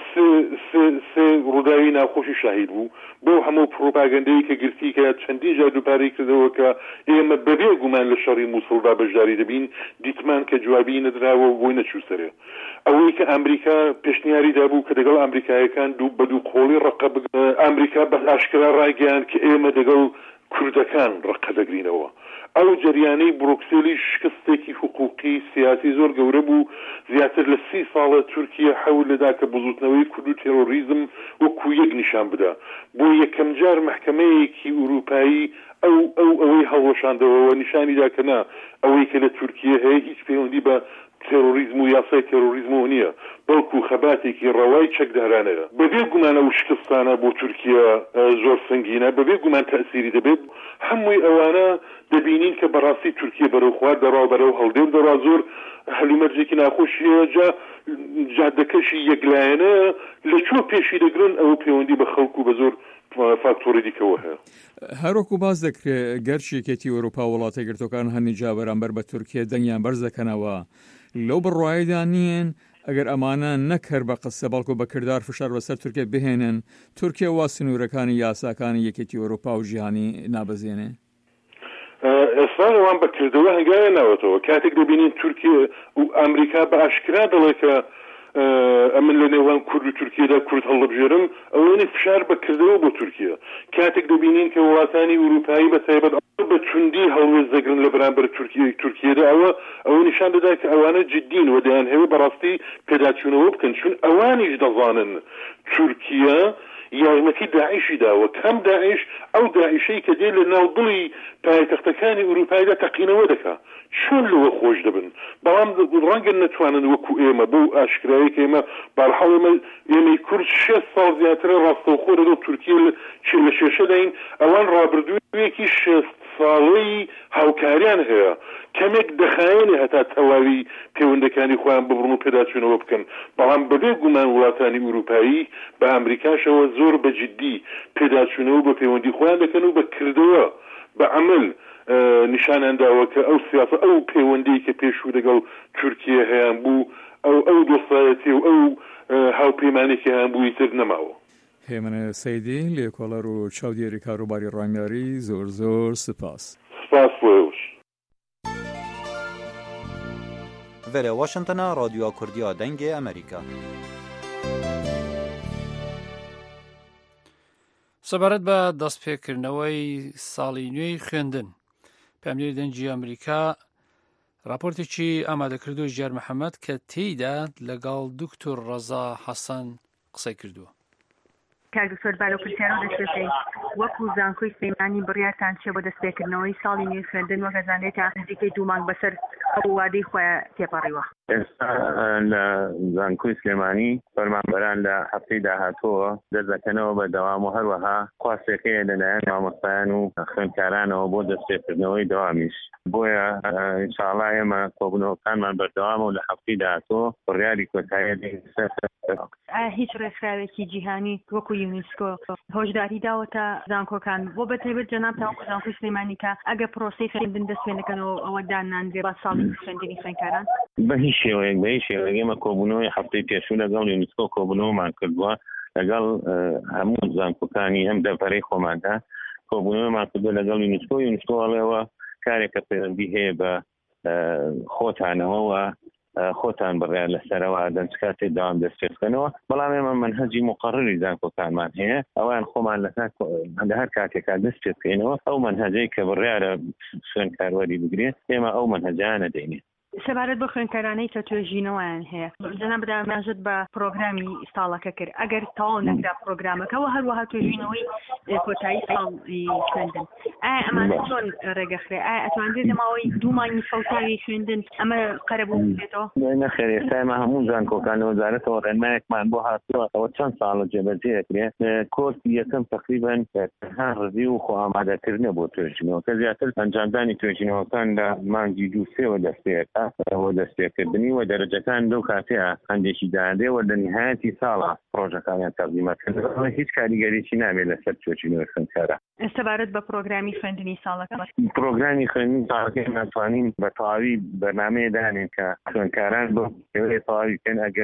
S14: سێ ڕووداوی ناخۆشی شاهید بوو بۆ هەموو پرۆپاگەندەی کە گرتی کە چەندی جادوپارەی کردەوە کە ئێمە بەبێ گومان لە شەڕی موسڵدا بەشداری دەبین دیتمان کە جوابی نەدراوە بۆی نەچووسەرێ ئەوەی کە ئەمریکا پێشنیاریدا بوو کە دەگەڵ ئەمریکایەکان بە دوو قۆڵی ڕقە ئەمریکا بە ئاشکرا ڕایگەیاند کە ئێمە دەگەڵ کوردەکان ڕقە دەگرینەوە ئەو جریانەی بروکسێلی شکستێکی حقوقی سیاسی زۆر گەورە بوو زیاتر لە 30 ساڵە تورکیە حەول لەدا کە بزوتنەوەی کورد و تێرۆریزم وەکو یەک نیشان بدا بۆ یەکەم جار محکەمەیەکی ئوروپایی ئەوەی هەڵوەشاندەوەەوە نیشانیدا کە نا ئەوەی کە لە تورکیە هەیە هیچ پەیوەندی بە تێرۆریزم و یاسای تێرۆریزم نییە بەڵکو خەباتێکی ڕەوای چەکدارانەیە بەبێ گومان ئەو شکستانە بۆ تورکیە زۆر سنگینە بەبێ گومان تەسیری دەبێت هەمووی ئەوانە دەبینین کە بەڕاستی تورکیە بەرەو خوار دەڕا بەرەو هەڵدێن دەڕا زۆر هەلومەرجێکی ناخۆشیە جادەکەشی یەکلایەنە لەکوێ پێشی دەگرن ئەوە پەیوەندی بە خەڵکو بە زۆر فاکتۆری دیکەوە هەیە.
S8: هەروەکو باز دەکرێت گەرچێکێتی ئەوروپا وڵاتە گرتوەکان هەنی جا بەرامبەر بە تورکیە دەنگیان بەرز دەکەنەوە لەو بڕواایدا نیین ئەگەر ئەمانە نەکەر بە قسە بەڵکو بە کردار فشار بەسەر تورکیە بهێنن تورکیە وا سنوورەکانی یاساکانی یەکێتی ئەوروپا و جیهانی نابەزێنێ.
S14: ئێستاوان بەکردەوە هەنگایە ناوەتەوە کاتێک دەبینین تورکیە و ئەمریکا بە ئاشکرا دەڵێ کە ئەمن لە نێوان کورد و تورکیەدا کورد هەڵبژێرم ئەوەی فشار بەکردەوە بۆ تورکیە کاتێک دەبینین کە وڵاتانی ئوروپایی بە تایبەت بە توندی هەڵوێز دەگرن لە بەرامبەر تورکیەدا ئەوە نیشان دەدا کە ئەوانە جددین و دەیان هەیە بەڕاستی پێداچوونەوە بکەن چون ئەوانیش دەزانن تورکیە یارمەتی داعشی داوە کەم داعش ئەو داعشەی کە دێ لە ناودڵی پایتەختەکانی ئوروپایدا تەقینەوە دەکا چۆن لەوە خۆش دەبن بەڵام ڕەنگە نەتوانن وەکو ئێمە بۆ ئاشکرایی کە ئێمە بەرحەڵ ئێمەی کورد 6 ساڵ زیاترە ڕاستەوخۆ لەگەڵ تورکیە لە شێشە داین ئەوان ڕابردوویەکی 6 ساڵەی هاوکاریان هەیە کەمێک دەخایێنێ هەتا تەواوی پەیوەندەکانی خۆیان ببڕن و پێداچوونەوە بکەن بەڵام بەبێ گومان وڵاتانی ئوروپایی بە ئەمریکاشەوە زۆر بەجددی پێداچوونەوە بە پەیوەندی خۆیان دەکەن و بەکردەوە بە عەمەل نیشانیانداوە کە ئەو سیاسە ئەو پەیوەندی کە پێشوو لەگەڵ تورکیە هەیان بوو ئەو دۆستایەتی و ئەو هاوپەیمانێکی هەیان بووی تر نەماوە.
S8: هێمنە سەیدی لێکۆڵەر و چاودێری کاروباری ڕامیاری زۆر زۆر سپاس.
S14: سپاس بۆش.
S15: Vere Washington'a Radyoya Kurdiya Dengê Amerîka.
S2: سەبارەت بە دەستپێکردنەوەی ساڵی نوێی خوێندن پامێری دەنگی ئەمریکا راپۆرتێکی ئامادەکردو ژیار محەممەد کە تێیدا لەگەڵ دکتۆر ڕەزا حەسەن قسەی کردووە.
S16: کاردوسۆر بالۆپرسیارە دەستێتی وەکو زانکۆی سلەیمانی بڕیارتان چێ بۆ دەستپێکردنەوەی ساڵی نوێی خوێندن وەکە زانێتە نزیکەی 2 مانگ بەسەر ئەو وادەی خۆیان تێپەڕیوە.
S17: ئێستا لە زانکۆی سلێمانی فەرمانبەران لە هەفتەی داهاتووە دەردەکەنەوە بەردەوام و هەروەها خواستێکەیە لەلایەن مامۆستایان و خوێندکارانەوە بۆ دەستپێکردنەوەی دەوامیش بۆیە ئینشاءڵڵا ئێمە کۆبوونەوەکانمان بەردەوامە و لە هەفتەی داهاتووە بڕیاری کۆتاییە
S16: هیچ ڕێکخراوێکی جیهانی وەکو یونسکۆ هۆشداری داوەتە زانکۆکان بۆ بەتایبەت جەناب تاوەکو زانکۆی سلێمانی کە ئەگە پرۆسەی خوێندن دەست پێ نەکەنەوە ئەوە داناندرێ بە ساڵی خوێندنی خوێندکاران
S17: بە هیچ شێوەیەک ئێمە کۆبوونەوەی هەفتەی پێشوو لەگەڵ یونسکۆ کۆبوونەوەمان کردووە لەگەڵ هەموو زانکۆکانی ئەم دەڤەرەی خۆماندا کۆبوونەوەمان کردووە لەگەڵ یونسکۆڵێەوە کارێکە پەیوەندی هەیە بە خۆتانەوە خۆتان بڕیار لەسەرەوە دەنج کاتێ داوام دەستێتکەنەوە بەڵام ئێمە منهەجی مقرری زانکۆکانمان هەیە ئەوان خۆمان لە هەر کاتێکا دەست پێ بکەینەوە ئەو منهەجەی کە بڕیارە خوێندکاروەری بگرێت ئێمە ئەو منهەجانە دەینێت
S16: سەبارەت بە خوێندکارانەی کە توێژینەوەیان هەیە جەناب داماژت بە پرۆگرامی ساڵەکە کرد ئەگەر تەواو نەکرا پرۆگرامەکەەوە هەروەها توێژینەوەی کۆتایی ساڵی خوێندن ئایا ئەمانە چۆن ڕێگەخرێ ئایا ئەتوانرێت لەماوەی دوومانی فەوتاوی خوێندن ئەمە قەرەبوو بێتەوە
S17: نەخێر ئێستا ئێمە هەموو زانکۆکان لە وەزارەتەوە ڕێنمایەکمان بۆ هاتووە ئەوە چەند ساڵە جێبەجێکرێت کۆرسی یەکەم تقریبان تەنها ڕزی و خۆ ئامادەکردنە بۆ توێژینەوە کە زیاتر ئەنجامدانی توێژینەوەکان لە مانگی دوو-سێوە دەستپێکە ئەوە دەستپێکردنی و دەرەجەکان لەو کاتەیە هەندێکی دادێوە لە نهایەتی ساڵە پرۆژەکانیان تەقدیمەکردنەوە هیچ کاریگەریی نامێت لەسەر توێژینەوەی خوێندکارە
S16: سەبارەت بە پرۆگرامی خوێندنی ساڵەکە
S17: پرۆگرامی خوێندنی ساڵەکەی ناتوانین بە تەواوی بەرنامەیە دانین کە خوێندکاران بۆ شێوەیە تەواوی بکەن ئەگەر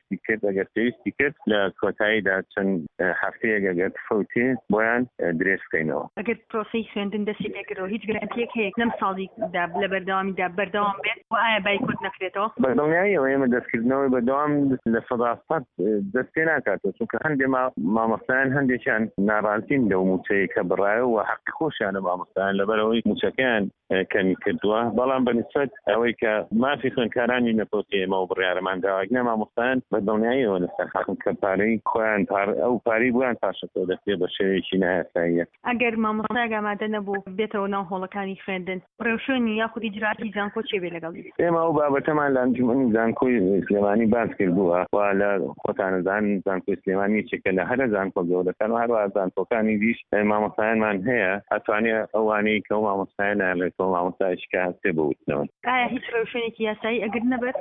S17: پێویستی کرد لە کۆتاییدا چەند هەفتەیەک ئەگەر فەوتێ بۆیان درێژ بکەینەوە
S16: ئەگەر پرۆسەی خوێندن دەستی پێکردەوە هیچ گرانتیەک هەیە لەم ساڵیدا لە بەردەوامیدا بەردەوام بێت و ئایا بایکوت نەکرێتەوە
S17: بەدڵنیاییەوە ئێمە دەستکردنەوەی بەدەوام لە سەداسەد دەست پێ ناکاتەوە چونکە هەندێک مامۆستایان هەندێکیان ناڕازین لەو موچەیە کە بڕایە و حەقی خۆشیانە مامۆستایان لەبەرەوەی موچەکەیان کەمی کردووە بەڵام بەنسبەت ئەوەی کە مافی خوێندکارانی نەپۆتی ئێمە و بڕیارەمان داواگنە مامۆستایان بەدڵنیاییەوە لەسەر حەقن کە پارەی خۆیان ئەو پارەی بۆیان پاشەکەەوە دەستێ بە شێوەیەکی نایاساییە
S16: ئەگەر مامۆستای ئامادە نەبوو بێتەوە ناو هۆڵەکانی خوێندن ڕێوشێنی یاخود ئیجراتی زانکۆ چێ بێ لەگەڵ
S17: ئێمە ئەو بابەتەمان لە ئەنجومەنی زانکۆی سلێمانی باز کردووە و لە خۆتانەزان زانکۆی سلێمانی چێکە لە هەرە زانکۆ گەورەکان و هەروە زانکۆکانی دیش مامۆستایانمان هەیە ئەتوانێت ئەوانەی کە ئەو مامۆستایان نالێتەوە مامۆستایشکە هەستێ بەوتنەوە
S16: ئایا هیچ ڕێوشێنێکی یاسایی ئەگەر نەبێت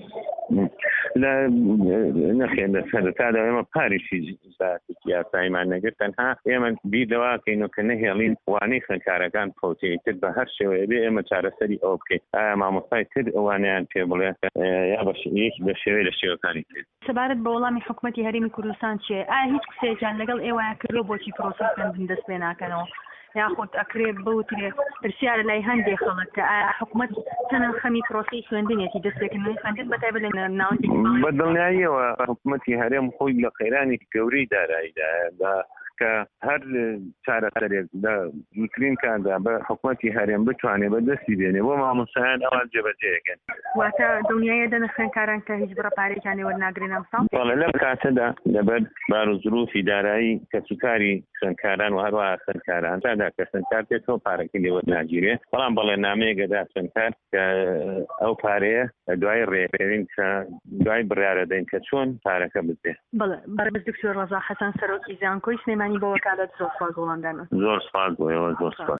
S17: لە نەخێن لە سەرەتادا ئێمە پاریشی یاساییمان نەگرت تەنها ئێمە بیردەواکەینەوە کە نەهێڵین وانەی خوێندکارەکان فەوتێتر بە هەر شێوەیە بێ ئێمە چارەسەری ئەوە بکەین ئایا مامۆستای تر ئەوانیان پێ بڵێ یا بە شێوەیە لە شێوەکانی تر
S16: سەبارەت بە وەڵامی حکوومەتی هەرێمی کوردستان چێ ئایا هیچ قسەیەکیان لەگەڵ ئێوەیە کردووە بۆچی پرۆسەی خوێندن دەست پێ ناکەنەوە یاخود ئەکرێت بوترێ پرسیارە لای هەندێک خەڵک کە حکوومەت چەند خەمی پرۆسەی خوێندنێتی دەستپێکردنەوەی خوێندن بەتایبەت لە ناوەندی
S17: بەدڵنیاییەوە حکوومەتی هەرێم خۆی لە قەیرانی گەورەی داراییدا کە هەر چارەسەرێک لە زووترین کاردا بە حکوومەتی هەرێم بتوانێت بەدەستی بێنێ بۆ مامۆستایان ئەوان جێبەجێەکەن
S16: واتە دڵنیایە دەنە خوێندکاران کە هیچ بڕەپارێکیانی وەرناگرێن ئەم ساڵ
S17: بەڵێ لەم کاتەدا لەبەر بار و زروفی دارایی کەسوکاری خوێندکاران و هەروەها خوێندکاران تادا کە خوێندکار پێێتەوە پارەکەی لێ وەرناگیرێ بەڵام بەڵێ نامەیەکەدا خوێندکار کە ئەو پارەیە دوای ڕێپێوین کە دوای بڕیارە دەین کە چۆن پارەکە بدێ
S16: بەڵێ بەربەز دکتۆر ڕەزا حەسەن سەرۆکی زانکۆی سلێمانی بۆ وەکالەت زۆر سپاس وەڵامدانە
S17: زۆر سپاس بۆ ئێوە زۆر سپاس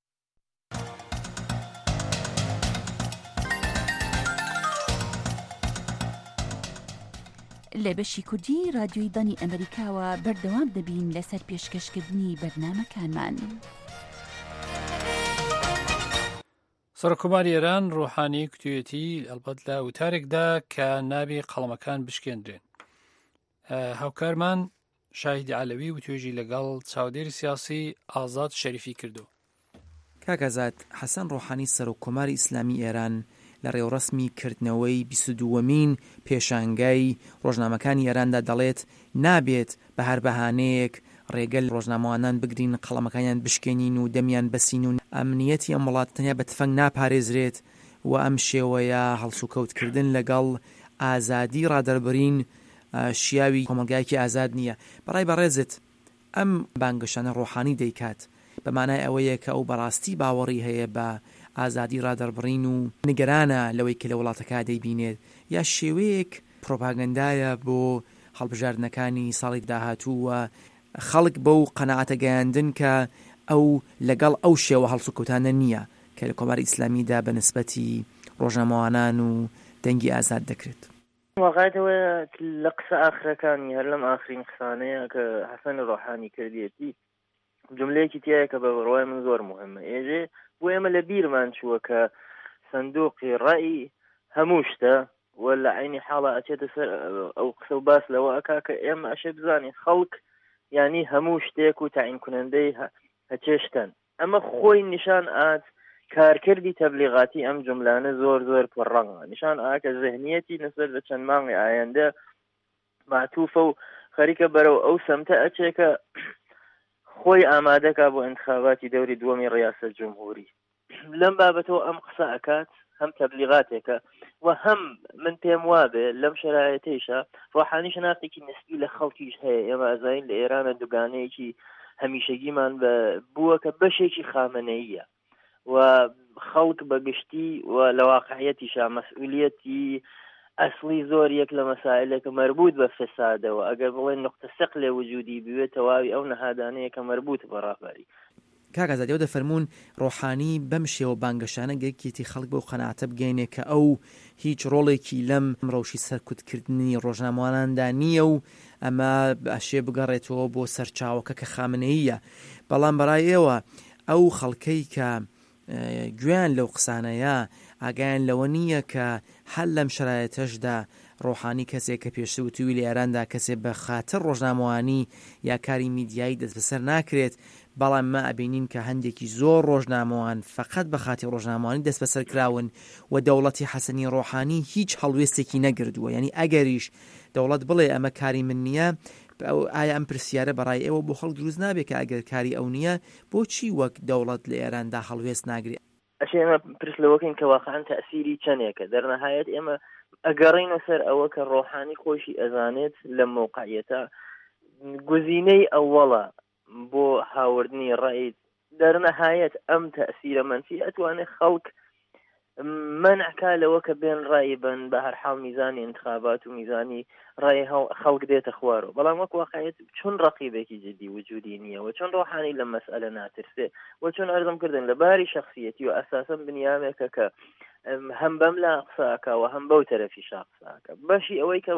S5: لە بەشی کوردی رادیۆی دانی ئەمریکاوە بەردەوام دەبین لەسەر پێشکەشکردنی بەرنامەکانمان.
S2: سەرۆکۆماری ئێران ڕۆحانی کوتوێتی ئەلبەت لە وتارێکدا کە نابێ قەڵەمەکان بشکێندرێن. هاوکارمان شاهیدی عەلەوی و توێژی لەگەڵ چاودێری سیاسی ئازاد شەریفی کردو.
S18: کاکەزاد حەسەن ڕۆحانی سەرۆکۆماری ئیسلامی ئێران لە ڕێوڕسمی کردنەوەی 22وەمین پێشانگای ڕۆژنامەکانی ئێراندا دەڵێت نابێت بە هەر بەهانەیەک ڕێگەل ڕۆژنامەوانان بگرین قەڵەمەکانیان بشکێنین و دەمیان بەسین و ئەمنیەتی ئەم وڵات تەنیا بە تفەنگ ناپارێزرێت و ئەم شێوەیە هەڵسوکەوتکردن لەگەڵ ئازادی ڕادەربرین شیاوی کۆمەلگایەکی ئازاد نییە. بەڕای بەڕێزت ئەم بانگەشانە ڕۆحانی دەیکات بەمانای ئەوەیە کە ئەو بەڕاستی باوەڕی هەیە بە ئازادی ڕادەربڕین و نیگەرانە لەوەی کە لە وڵاتەکە دەیبینێت یا شێوەیەک پرۆپاگەندایە بۆ هەڵبژاردنەکانی ساڵی داهاتووە خەڵک بەو قەناعەتە گەیاندن کە ئەو لەگەڵ ئەو شێوە هەڵسوکەوتانە نییە کە لە کۆماری ئیسلامیدا بە نسبەتی ڕۆژنامەوانان و دەنگی ئازاد دەکرێت.
S19: واقعەتەوە لە قسە ئاخرەکانی هەر لەم ئاخرین قسانەیە کە حەسەن ڕۆحانی کردێتی جملەیەکی تایە کە بە ڕوای من زۆر مهمە ئێژێ بۆ ئێمە لە بیرمان چووە کە سندوقی ڕای هەموو شتە ولا عینی حاڵە ئەچێتە سەر ئەو قسە و باس لەوە ئەکا کە ئێمە ئەشێ بزانین خەڵک یعنی هەموو شتێک و تعیین کنەندەی هەچێشتن ئەمە خۆی نیشان ئات کارکردی تەبلیغاتی ئەم جملانە زۆر زۆر پڕڕەنگە نیشان ئاکە ذهنیەتی نسبەت بە چەند مانگی ئایندە معتوفە و خەریکە بەرەو ئەو سەمتە ئەچێکە خۆی ئامادەکا بۆ انتخاباتی دەوری دووەمی ڕیاسەت جمهوری لەم بابەتەوە ئەم قسە ئەکات هەم تەبلیغاتێکە و هەم من پێم وابێ لەم شرایەتەیشە ڕۆحانی شناختێکی نسبی لە خەڵکیش هەیە ئێمە ئەزانین لە ئێرانە دوگانەیەکی هەمیشەگیمان بووە کە بەشێکی خامنەییە و خەڵک بەگشتی و لە واقعیەتیشە مەسئولیەتی ئەسڵی زۆر یەک لە مەسائلێکە مربوط بە فسادەوە ئەگەر بڵێن نقطە سەقلێ وجودی بوێت تەواوی ئەو نەهادانەیە کە مربوط بە ڕاهبەری
S18: کاکەزادەوە دەفەرمونون ڕۆحانی بەم شێوە بانگەشانە گەیەکێتی خەڵک بەو قەناعەتە بگەینێ کە ئەو هیچ ڕۆڵێکی لەم ڕەوشی سەرکوتکردنی ڕۆژنامەواناندا نییە و ئەمە ئەشێ بگەڕێتەوە بۆ سەرچاوەکە کە خامنەییە بەڵام بەڕای ئێوە ئەو خەڵکەی کە گوێیان لەو قسانەیە ئاگایان لەوە نییە کە هەل لەم شرایەتەشدا ڕۆحانی کەسێک کە پێشتووتوی لە ئێراندا کەسێ بە خاتر ڕۆژنامەوانی یا کاری میدیایی دەست بەسەر ناکرێت بەڵام ما ئەبینین کە هەندێکی زۆر ڕۆژنامەوان فقط بە خاتی ڕۆژنامەوانی دەست بەسەر کراون و دەوڵەتی حەسەنی ڕۆحانی هیچ هەڵوێستێکی نەگردووە یعنی ئەگەریش دەوڵەت بڵێ ئەمە کاری من نییە ئایا ئەم پرسیارە بەڕای ئێوە بۆ خەڵک دروست نابێت کە ئەگەر کاری ئەو نییە بۆچی وەک دەوڵەت لە ئێراندا هەڵوێست ناگرێت
S19: ئەشێ ئێمە پرس لەوەکەین کە واقعاً تەئسیری چەندێکە دەرنەهایەت ئێمە ئەگەڕینە سەر ئەوە کە ڕۆحانی خۆشی ئەزانێت لە موقعیەتە گزینەی ئەوەڵە بۆ هاوردنی ڕای دەرنەهایەت ئەم تەئسیرە منفی ئەتوانێت خەڵک منعکا لەوە کە بێن ڕای بن بە هەر حاڵ میزانی انتخابات و میزانی ڕای خەڵک دێتە خوارەوە بەڵام وەک واقعیت چۆن ڕقیبێکی جدی وجودی نییە و چۆن ڕۆحانی لە مەسئلە ناترسێ و چۆن ئەرزم کردن لە باری شخصیەتی و ئەساسا بنیامێکە کە هەم بەم لا قساکەوە هەم بەو تەرەفی شاقساکە بەشی ئەوەی کە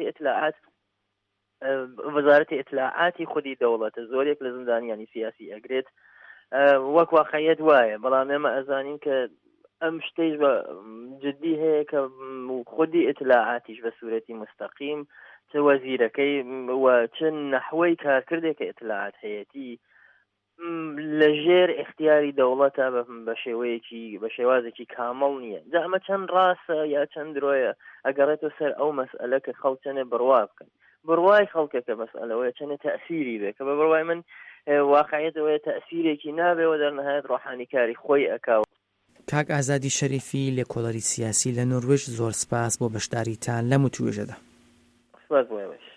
S19: وەزارەتی ئیطلاعاتی خودی دەوڵەتە زۆرێک لە زندانیانی سیاسی ئەگرێت وەک واقعیت وایە بەڵام ئێمە ئەزانین کە ئەم شتەیش بە جدی هەیە کە خودی ئیطلاعاتیش بە سوورەتی مستەقیم چه وەزیرەکەی و چ نەحوەی کارکردێک کە ئیطلاعات هەیەتی لە ژێر اختیاری دەوڵەتە بە شێوازێکی کامەڵ نییە جا ئەمە چەند ڕاستە یا چەند درۆیە ئەگەڕێتەوە سەر ئەو مەسئلە کە خەڵک چەنێ بڕوا بکەن بڕوای خەڵکەکە مەسئلەوەیە چەنێ تەئسیری بێ کە بە بڕوای من واقعیتەوەیە تەئسیرێکی نابێەوە دەرنەهایەت ڕۆحانی کاری خۆی ئەکاوە
S18: کاک ئازادی شەریفی لێکۆڵەری سیاسی لە نۆروێژ زۆر سپاس بۆ بەشداریتان لەم وتوێژەدا
S19: سپاس بۆ ئێوەش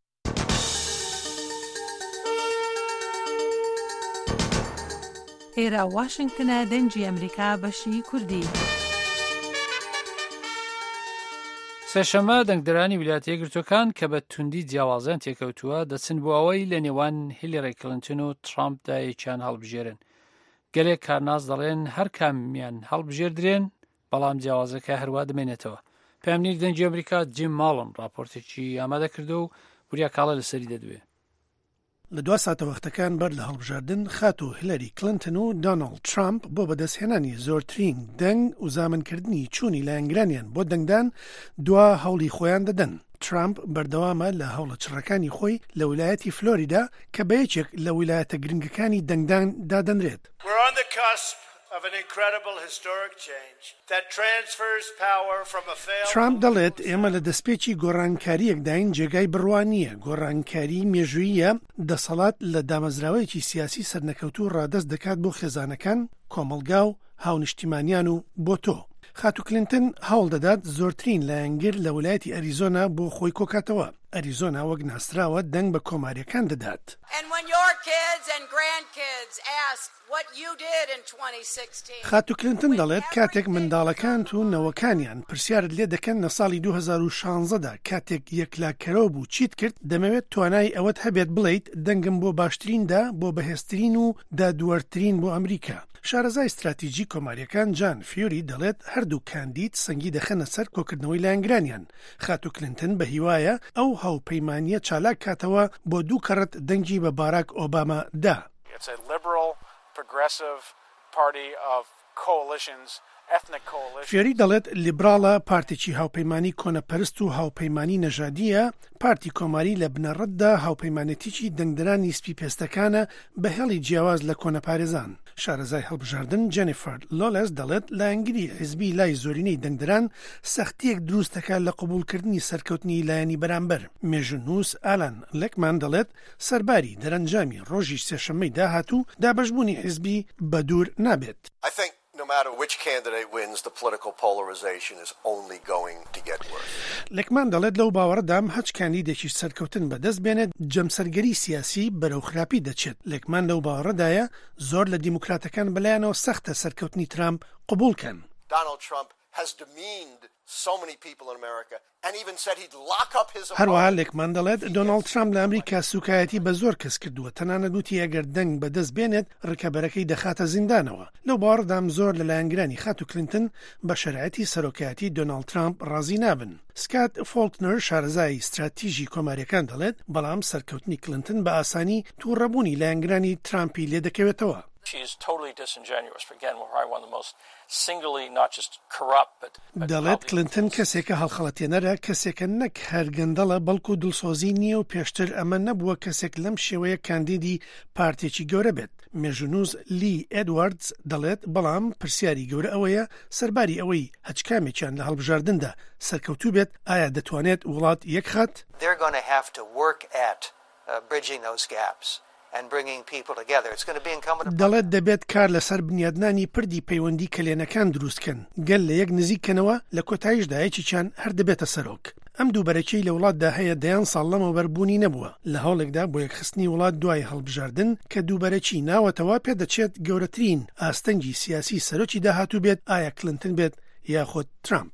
S11: ئێرە واشنگتنە دەنجی ئەمریکا بەشی کوردی
S2: سێشەمە دەنگدەرانی ویلایەتە یەکگرتووەکان کە بە توندی جیاوازیان تێکەوتووە دەچن بۆ ئەوەی لە نێوان هیلاری کلنتن و ترامپدا یەکیان هەڵبژێرن گەلێک کارناز دەڵێن هەر کامیان هەڵبژێردرێن بەڵام جیاوازەکە هەروە دەمێنێتەوە پامنیر دەنجی ئەمریکا جیم ماڵن راپۆرتێکی ئامادە کردو و وریا کاڵە لەسەری دەدوێ
S20: لە دو ساتە وەختەکان بەر لە هەڵبژاردن خات و هیلاری کلنتن و دۆناڵد ترامپ بۆ بەدەستهێنانی زۆرترین دەنگ و زامنکردنی چوونی لایەنگرانیان بۆ دەنگدان دوا هەوڵی خۆیان دەدەن ترامپ بەردەوامە لە هەوڵە چڕەکانی خۆی لە ویلایەتی فلۆریدا کە بە یەکێک لە ویلایەتە گرنگەکانی دەنگدان دادەنرێت ترامپ دەڵێت ئێمە لە دەستپێکی گۆڕانکاریەکداین جێگای بڕوانیە گۆڕانکاری مێژوویە دەسەڵات لە دامەزراوەیەکی سیاسی سەرنەکەوتو ڕادەست دەکات بۆ خێزانەکان کۆمەلگا و هاونیشتیمانیان و بۆ تۆ خاتو کلنتن هەوڵ دەدات زۆرترین لایەنگر لە ویلایەتی ئەریزۆنا بۆ خۆی کۆکاتەوە ئەریزۆنا وەک ناسراوە دەنگ بە کۆماریەکان دەدات خاتو کلنتن دەڵێت کاتێک منداڵەکان و نەوەکانیان پرسیارت لێ دەکەن لە ساڵی 2016دا کاتێک یەکلاکەرەوە بوو چیت کرد دەمەوێت توانای ئەوەت هەبێت بڵیت دەنگم بۆ باشتریندا بۆ بەهێزترین و دادوەرترین بۆ ئەمریکا شارەزای استراتیژی کۆماریەکان جان فیوری دەڵێت هەردوو کاندید سەنگی دەخەنە سەر کۆکردنەوەی لایەنگرانیان خاتو کلنتن بە هیوایە ئەو هاوپەیمانیە چالاک کاتەوە بۆ دوو کەڕەت دەنگی بە باراک ئۆباما دا.
S21: It's a liberal, progressive party of coalitions
S20: فێری دەڵێت لیبراڵە پارتێکی هاوپەیمانی کۆنەپەرست و هاوپەیمانی نەژادیە پارتی کۆماری لە بنەڕەتدا هاوپەیمانەتیی دەنگدرانی سپی پێستەکانە بە هێڵی جیاواز لە کۆنەپارێزان. شارەزای هەڵبژاردن جەنیفەر لۆلەس دەڵێت لایەنگری حیزبی لای زۆرینەی دەنگدران سەختیەک دروستەکە لە قبولکردنی سەرکەوتنی لایەنی بەرامبەر. مێژونووس ئالان لێکمان دەڵێت سەرباری دەرەنجامی ڕۆژی سێشەممەی داهاتوو دابەشبوونی حیزبی بە دوور نابێت.
S21: No matter which candidate wins, the political polarization is only going to get worse.
S20: لێکمان دەڵێت لەو باوەڕدام هەچ کاندیدێکی سەرکەوتن بەدەست بێنێت جەمسەرگەری سیاسی بەرەو خراپی دەچێت. لێکمان لەو باوەڕدایە زۆر لە دیموکراتەکان بەلایەنەوە سەختە سەرکەوتنی ترامپ قبولکەن.
S21: Donald Trump has demeaned so many people in America and even said he'd lock up his
S20: هەروەها لێکمان دەڵێت دۆناڵد ترامپ لە ئەمریکا سوکایەتی بە زۆر کەس کردووە تەنانەت وتی ئەگەر دەنگ بەدەست بێنێت ڕکەبەرەکەی دەخاتە زیندانەوە. لەو باوەڕدام زۆر لە لایەنگرانی خات و کلینتن بە شەرایەتی سەرۆکایەتی دۆناڵد ترامپ ڕازی نابن. سکات فۆڵکنەر شارەزای استراتیژی کۆماریەکان دەڵێت بەڵام سەرکەوتنی کلینتن بە ئاسانی تووڕەبوونی لایەنگرانی ترامپی لێ دەکەوێتەوە. دەڵێت کلینتن کەسێکە هەڵخەڵەتێنەرە کەسێکە نەک هەرگەندەڵە بەڵکو دڵسۆزی نییە و پێشتر ئەمە نەبووە کەسێک لەم شێوەیە کاندیدی پارتێکی گەورە بێت. مێژونووز لی ئێدواردز دەڵێت بەڵام پرسیاری گەورە ئەوەیە سەرباری ئەوەی هەچکامێکیان لە هەڵبژاردندا سەرکەوتوو بێت ئایا دەتوانێت وڵات یەک خات؟ دەڵێت دەبێت کار لەسەر بنیادنانی پردی پەیوەندی کلێنەکان دروستکەن گەل لە یەک نزیککەنەوە لە کۆتاییشدا یەکیان هەر دەبێتە سەرۆک. ئەم دووبەرەکەی لە وڵاتدا هەیە دەیان ساڵ لەمە بەربوونی نەبووە لە هەوڵێکدا بۆ یەکخستنی وڵات دوای هەڵبژاردن کە دووبەرەکی ناوەتەوە پێدەچێت گەورەترین ئاستەنگی سیاسی سەرۆکی داهاتوو بێت ئایا کلینتن بێت یاخۆت ترامپ.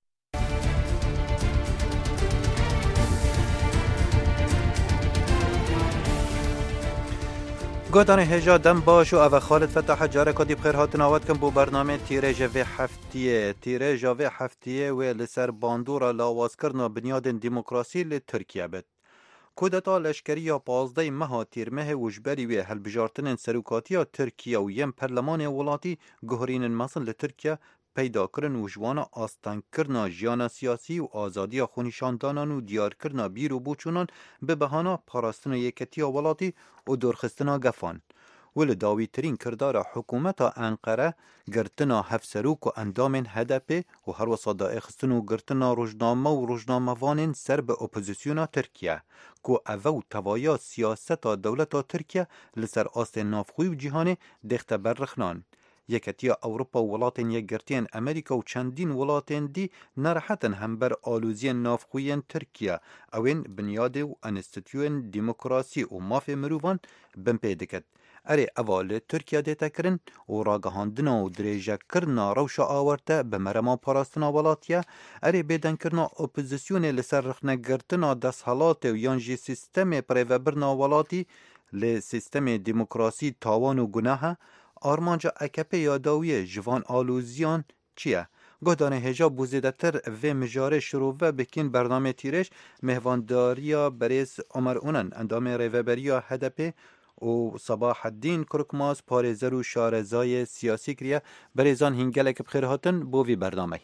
S15: گۆدانی هێژا دەم باش و ئەوە خالت فتح جارێکا دی بخێر هاتن ئاوات کەم بۆ بەرنامە تیرێژە vê heftiyê tîrêja vê heftiyê wê li ser bandora lawazkirina binyadên demokrasî li Tirkiye bêt. Kudeta leşkeriya 15 meha tîrmehê ûjberî wê helbijartinên serokatiya Tirkiye û yên perlemanê welatî guherînin mesin li Tirkiye peydakirin û ji wana astankirina jiyana siyasî û azadiya xwenîşandanan û diyarkirina bîr û bûçûnan bi behana parastina yeketiya welatî û dorxistina gefan. Wê li dawîtirîn kirdara hikûmeta Enqere girtina hevserok û endamên HDP û her wisa daêxistin û girtina rojname û rojnamevanên ser bi opozisyona Tirkiye ku ev û tevaya siyaseta dewleta Tirkiye li ser astên navxwî û cîhanê dêxte berrixnan. Yeketiya Ewropa û welatên yekgirtiyên Amerîka û çendîn welatên dî nerehetin hember alûziyên navxwîyên Tirkiye ewên binyadê û enstitûyên demokrasî û mafê mirovan bin pê diket. Erê eva li Tirkiye dêtekirin û ragihandina û dirêjekirina rewşa awarte bi merema parastina welatiye, erê bêdenkirina opozisyonê li ser rixnegirtina desthilatê û yan jî sîstemê pirêvebirina welatî li sîstemê demokrasî tawan û gunah e, armanca AKP ya dawiyê ji van alûziyan çi ye? Guhdanê hêja bû zêdetir vê mijarê şirove bikin bernamê tîrêj mêhvandariya berêz Ömer Unen endamê rêveberiya HDP û Sabaheddîn Kurkmaz parêzer û şarezayê siyasî kiriye. Berêzan hîn gelek bi xêr hatin bo vî bernameyê.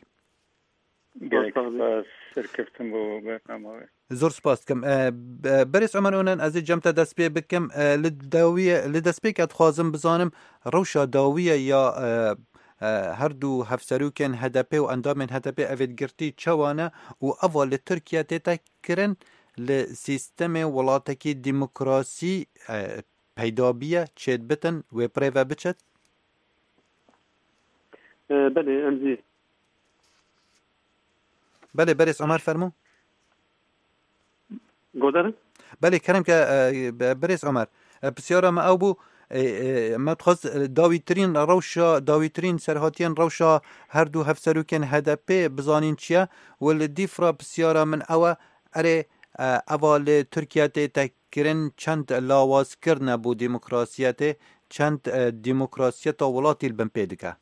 S15: Zor spas dikim. Berêz Ömer Unen ez ê cem te dest pê bikim li destpêkê dixwazim bizanim rewşa dawiye ya her du hevserokên HDP û endamên HDP evê girtî çawane û eva li Tirkiye tête kirin li sîstemê welatekî demokrasî peydabiye çêdbitin wê pirêve biçet?
S10: Belê em zî.
S15: Belê berêz Ömer fermû.
S10: Godarin?
S15: Belê kerem ke berêz Ömer. Pisyara me ew bû me dixwast dawîtirîn serhatiyên rewşa her du hevserokên HDP bizanîn çi ye û li dîfra pisyara min ew e erê eva li Tirkiye tê kirin çend lawazkirine bû demokrasiyetê çend demokrasiyeta welatî li bin pê dike.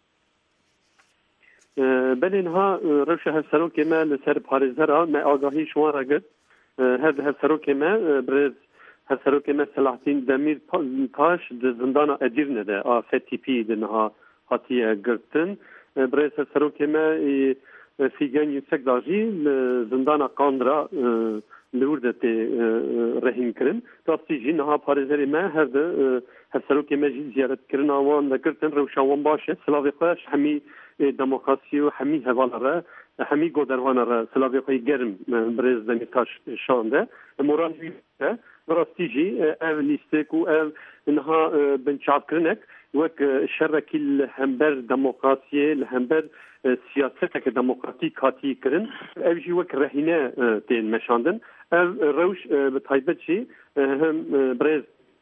S10: Belê niha rewşa hevserokê me li ser parêzera me agahî ji wan re girt her hevserokê me birêz hevserokê me Selahattin Demirtaş di zindana Edirne de a FTP di niha hatiye girtin
S1: برای سروکی ما فیگان یوسک داجی زندان قاندرا لورده رهین کرن راستی جی نها پارێزەری ما هەر سەرۆکی مەژی زیارەت کردن ئەوان دەکردن ڕەوشاوان باشە سلاوی خۆش هەمی دموکراسی و هەمی هەواڵەڕە هەمی گۆدەروانەڕە سلاوی خۆی گەرم برێز دەمی تاش شانده مۆران ڕاستی جی ئەو لیستێک و ئەو نها بنچاوکردنێک وەک شەڕێکی لە هەمبەر دموکراسیە لە هەمبەر سیاستێکە دموکراتیک هاتی کردن ئەو جی وەک ڕەهینە تێن مەشاندن ئەو ڕەوش بە تایبەت جی هەم برێز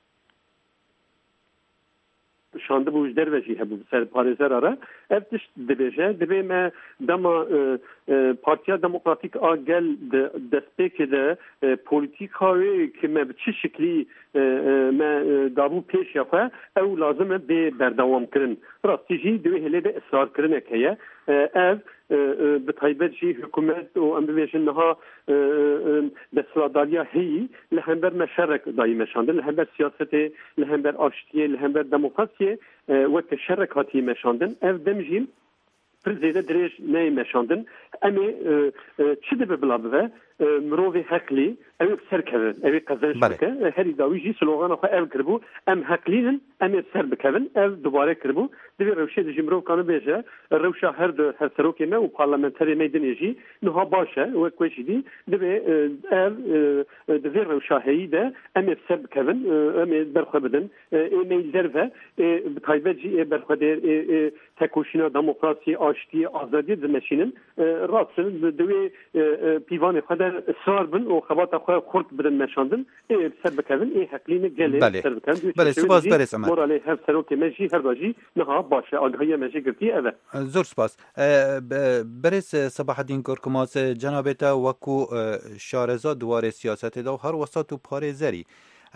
S1: شانده بوش درویشی هبو سر پارێزەرە ev tişt dibêje divê me dema Partiya Demokratîk a gel destpêkê de polîtîka wê ki me bi çi şeklî me dabû pêş ya xwe ew lazim e bê berdewam kirin rastî jî divê hêlê de israrkirinek heye ev bi taybet jî hikûmet û em bibêjin niha desthilatdariya heyî li hember me şerek dayî meşandin li hember siyasetê li hember aştiyê li hember demokrasiyê wek şerek hatiye meşandin ev dem jî pir zêde dirêj neyê meşandin em ê çi dibe bila bibe mirovê heqlî ew ê serkevin ew ê qezenj bike herî dawî jî slogana xwe ev kiribû em heqlînin em ê ser bikevin ev dubare kiribû divê rewşê de jî mirov kanı bêje rewşa her du her serokê me û parlamenterê me dinê jî niha baş e wek we jî dî divê ev divê rewşa heyî de em ê ser bikevin em ê berxwe bidin ê me derve bi taybet jî ê berxwedê tekoşîna demokrasiyê aştiyê azadiyê dimeşînin rastin divê pîvanê xwe de ısrar bin û xebata xwe xurt bidin meşandin ê ser bikevin ê heqlînê gelê ser bikevin
S15: سپاس برێز ئەمە
S1: moralê hev serokê me jî her da jî niha baş e agahiya me jî girtiye ev e
S15: زۆر سپاس برێز سەباحەدین گۆرکماس جەنابێتە وەکو شارەزا دووارێ سیاسەتێدا و هەر وەسات و پارێزەری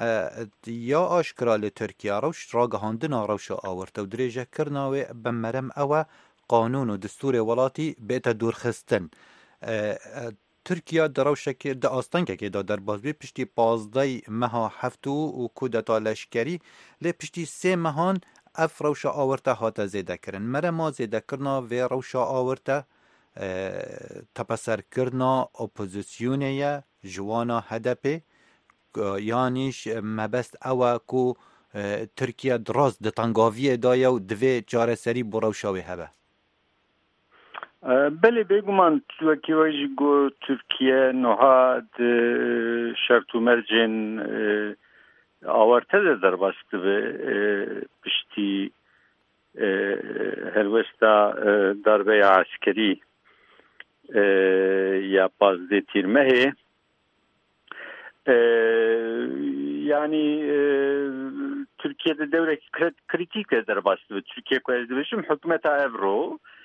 S15: یا ئاشکرا لە تورکیا ڕەوش ڕاگەهاندنا ڕەوشە ئاورتە و درێژەکردناوێ بەمەرەم ئەوە قانون و دستورê welatî bête dûrxistin Tirkiya di rewşekê di astankekê da derbas bê piştî pazdey meha heftû û kûdeta leşkerî lê piştî sê mehan ev rewşa awirte hate zêdekirin merema zêdekirina vê rewşa awirte tepeserkirina opozisyonê ye ji wana HDP yanîş mebest ew e ku Tirkiye dirast di tengaviyê daye û divê çareserî bo rewşa wê hebe
S22: بله بگومان توکی ویژ گو ترکیه نوها شرط و مرجن آورته در بسته به پشتی هلوستا darbe عسکری یا پازده تیرمه yani Türkiye'de devre kritik der bastı. Türkiye koyazdı beşim hükümete evro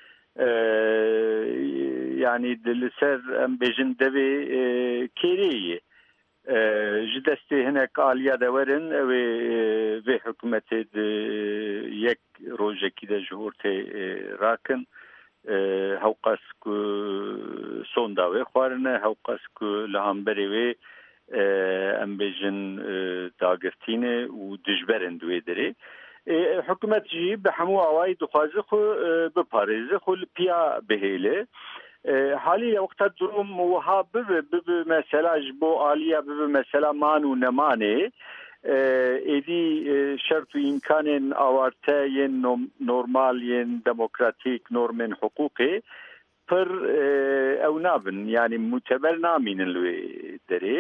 S22: yani diliser bejin devi keriyi jidesti hinek aliya deverin ve hükümeti yek rojeki de juhurte rakın hawqas ku sonda ve xwarine hawqas ku lahamberi ve em bejin dagirtine û dijberin duediri حکومت جی به همو آوای دخوازه خو بپارێزه خو پیا بهیله حالی وقت durum وها به mesela bu aliye به mesela man و nemane edi şart imkanın avartayen normal yen demokratik normen hukuki per evnabın yani muteber naminin deri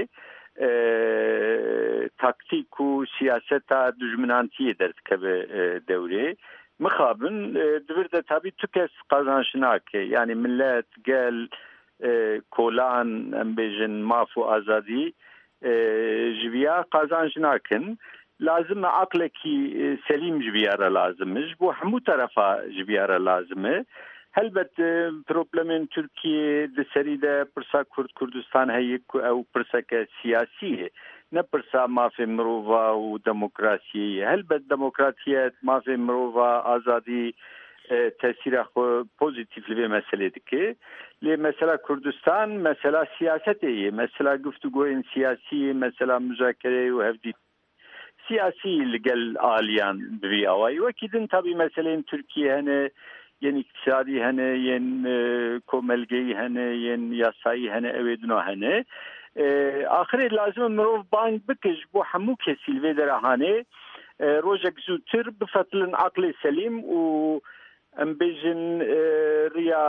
S22: taktik و siyaseta düşmanantiye dertkebe devre mixabın devre tabi tükes kazançnak yani millet gel kolan embejin mafu azadi jibiya kazançnakın lazım akleki selim jibiyara lazımmış bu hamu tarafa jibiyara lazımı Helbet problemin Türkiye de seride pırsa Kurdistan heyik ev pırsa ke siyasi ne pırsa mafi mirova u demokrasiye helbet demokratiyet mafi mirova azadi tesira pozitif bir meseledir ki mesela Kurdistan mesela siyaseti mesela güftügoyun siyasi mesela müzakere ve hevdi siyasi gel aliyan bir avay ve kidin tabi meselenin Türkiye hani ين اقتصادي هنا ين كوملجي هنا ين ياساي هنا أويدنا هنا آخر لازم مروف بانك بكش بو حمو كسيل في درهانه روجك زوتر بفتل عقل سليم و امبيجن ريا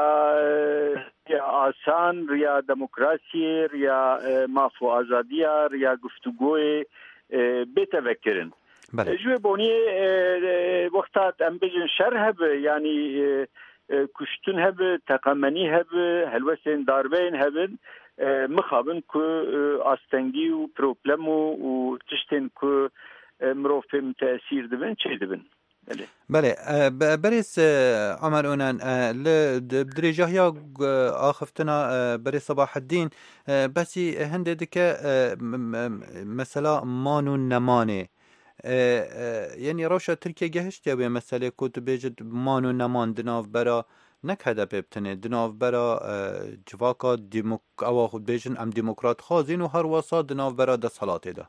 S22: آسان ريا ديمقراطية ريا مافو آزادية ريا گفتگوی بتفكرن جوه بوني وقتات امبيجن شر هب يعني كشتن هب تقمني هب هلوسين داربين هبن مخابن كو آستنگی و پروبلم و تشتن كو مروف تأثير دبن چه دبن
S15: بله بريس عمر اونان بدريجه يا اخفتنا بريس صباح الدين بسي هندك مثلا مانو نمانه يعني روشا تركيا جهشت يا مساله كنت بيجد مانو نمان دناف برا نك هذا بيبتني دناف برا جواكا او خود بيجن ام ديمقراط خازين و هر وسا دناف برا ده صلاته ده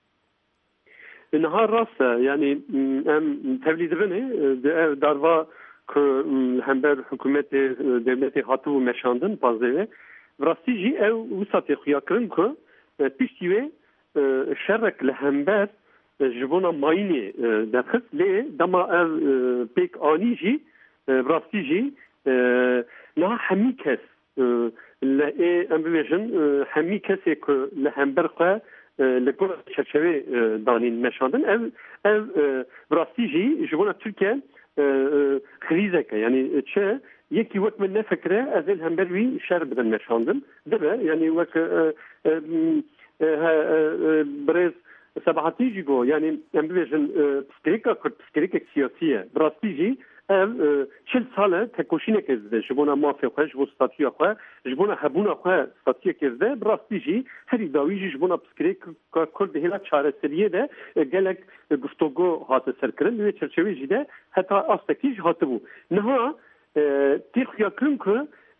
S1: نهار راست يعني ام توليد بني داروا همبر حكومت دولت هاتو مشاندن بازه راستی جی او وسط خياكرن كو بيشتي شرك لهمبر جبونا مايني دخل لي دما بيك اني جي راستی جی لا حمي كس لا ام بيجن حمي كس كو لهمبر خو لكل شرشوي دانين مشاندن او براستی جی جبونا تركيا خريزك يعني تشا يكي وقت من فكره ازل همبروي شر بدن مشاندن دبا يعني وقت بريز سبعتي جيجو يعني ام بيجن بسكريكا سياسيه براستی جی چل ساله تکوشینه کرده جبونا مافیا خواه جبو ستاتیا خواه جبونا حبونا خواه ستاتیا کرده براستی جی هری داویجی جبونا پسکری که کرد هلا چاره سریه ده گلک گفتگو هات سرکرن دوی چرچوی جی ده حتی آستکیج هات بو نها تیخ یا کرن که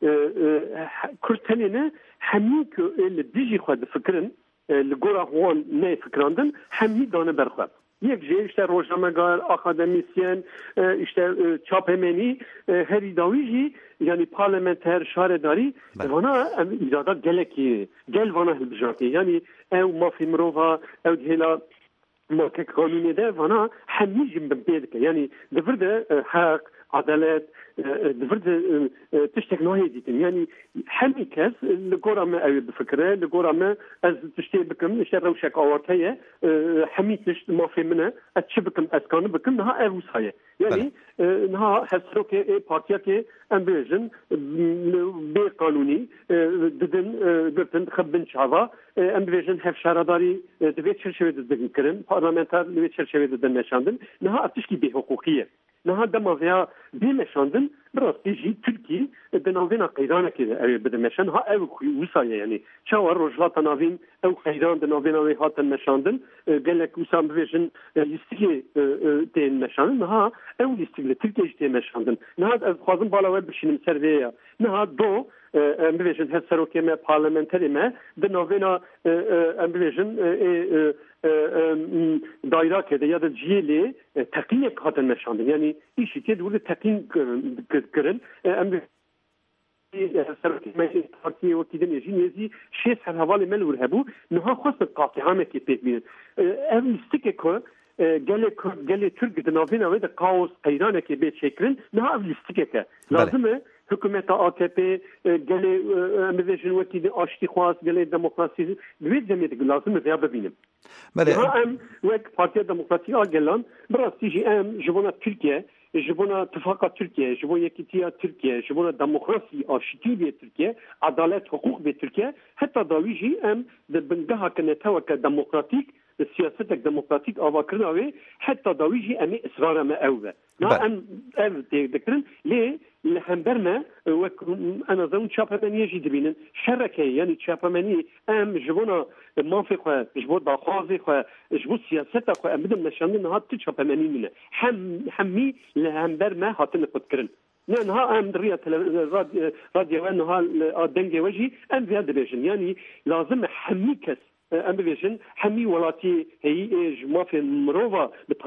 S1: کرتنینه همین که دیجی خواه فکرن لگورا هوان نه فکراندن همی دانه برخواه یک جه işte روزنامه‌نگار اکادمیسین işte چاپمنی هری داویجی yani parlamenter şaredari vana izadat geleki gel vana hilbijati yani ev mafi mrova ev hela makek kanuni de vana hemijim bebedike yani devirde hak adalet devirde tiştek nahi ditin yani hemi kes لگورا ما ev bifkre لگورا ما az tiştek bikim işte revşek avateye hemi tiş mafi mine az çibikim az kanı bikim naha ev usaye yani naha hesroke partiya ke embejin be kanuni dedin gırtın xabbin çava embejin hef şaradari de çerçevede dedin kirin parlamenter de çerçevede de meşandın naha atışki be hukukiye نها دما فيها بمشاندن براستی جی ترکی دناوینا قیرانه که بدمشان ها او وسایه یعنی چهار رجلات ناوین او قیران دناوینا وی هاتن مشاندن گلک وسام بویژن یستیگی تین مشاندن ها او یستیگی ترکی جی مشاندن نها از خوازم بالا و بشینم سرویه نها دو بویژن هر سروکیمه پارلمنتریمه دناوینا بویژن دایره کرده یا da ciyeli tekin katın meşandı. Yani işi ki burada tekin kırın. Partiye vakidin ejin yezi şes her havale melur hebu. Nuha khas qati'ame ki pekmin. Ev istike ko gele Türk dinavina ve de kaos qayrane ki be şeklin. Nuha ev istike ke. Lazım hükümete AKP gele emrejin vakidi aşti khas gele demokrasi bir demek lazım ya bebinim. ها ام وك بارتيا ديمقراطيه اجلان براستيجي ام جبونا تركيا جبونا اتفاق تركيا جبونا يكتيا تركيا جبونا ديمقراطي اشتي بتركيا عداله حقوق بتركيا حتى داويجي ام بنجها كنتوا كديمقراطيك سياستك ديمقراطيك افكرنا حتى داويجي ام اصرار ما اوه نا ام تذكرن ليه لهمبرنا انا ظن شابمانيه جي دبينن شركه يعني شابمانيه ام جبونا موافقه جبو داخازي خو جبو سياسته خو ام بدم نشانن هات شابمانيه من حمي لهمبرنا هاتن قدكرن نها ام دريا راديو انها دنجي وجهي ام زياده بيجن يعني لازم حمي كس ام بيجن حمي ولاتي هي جما في مروفا بتايبت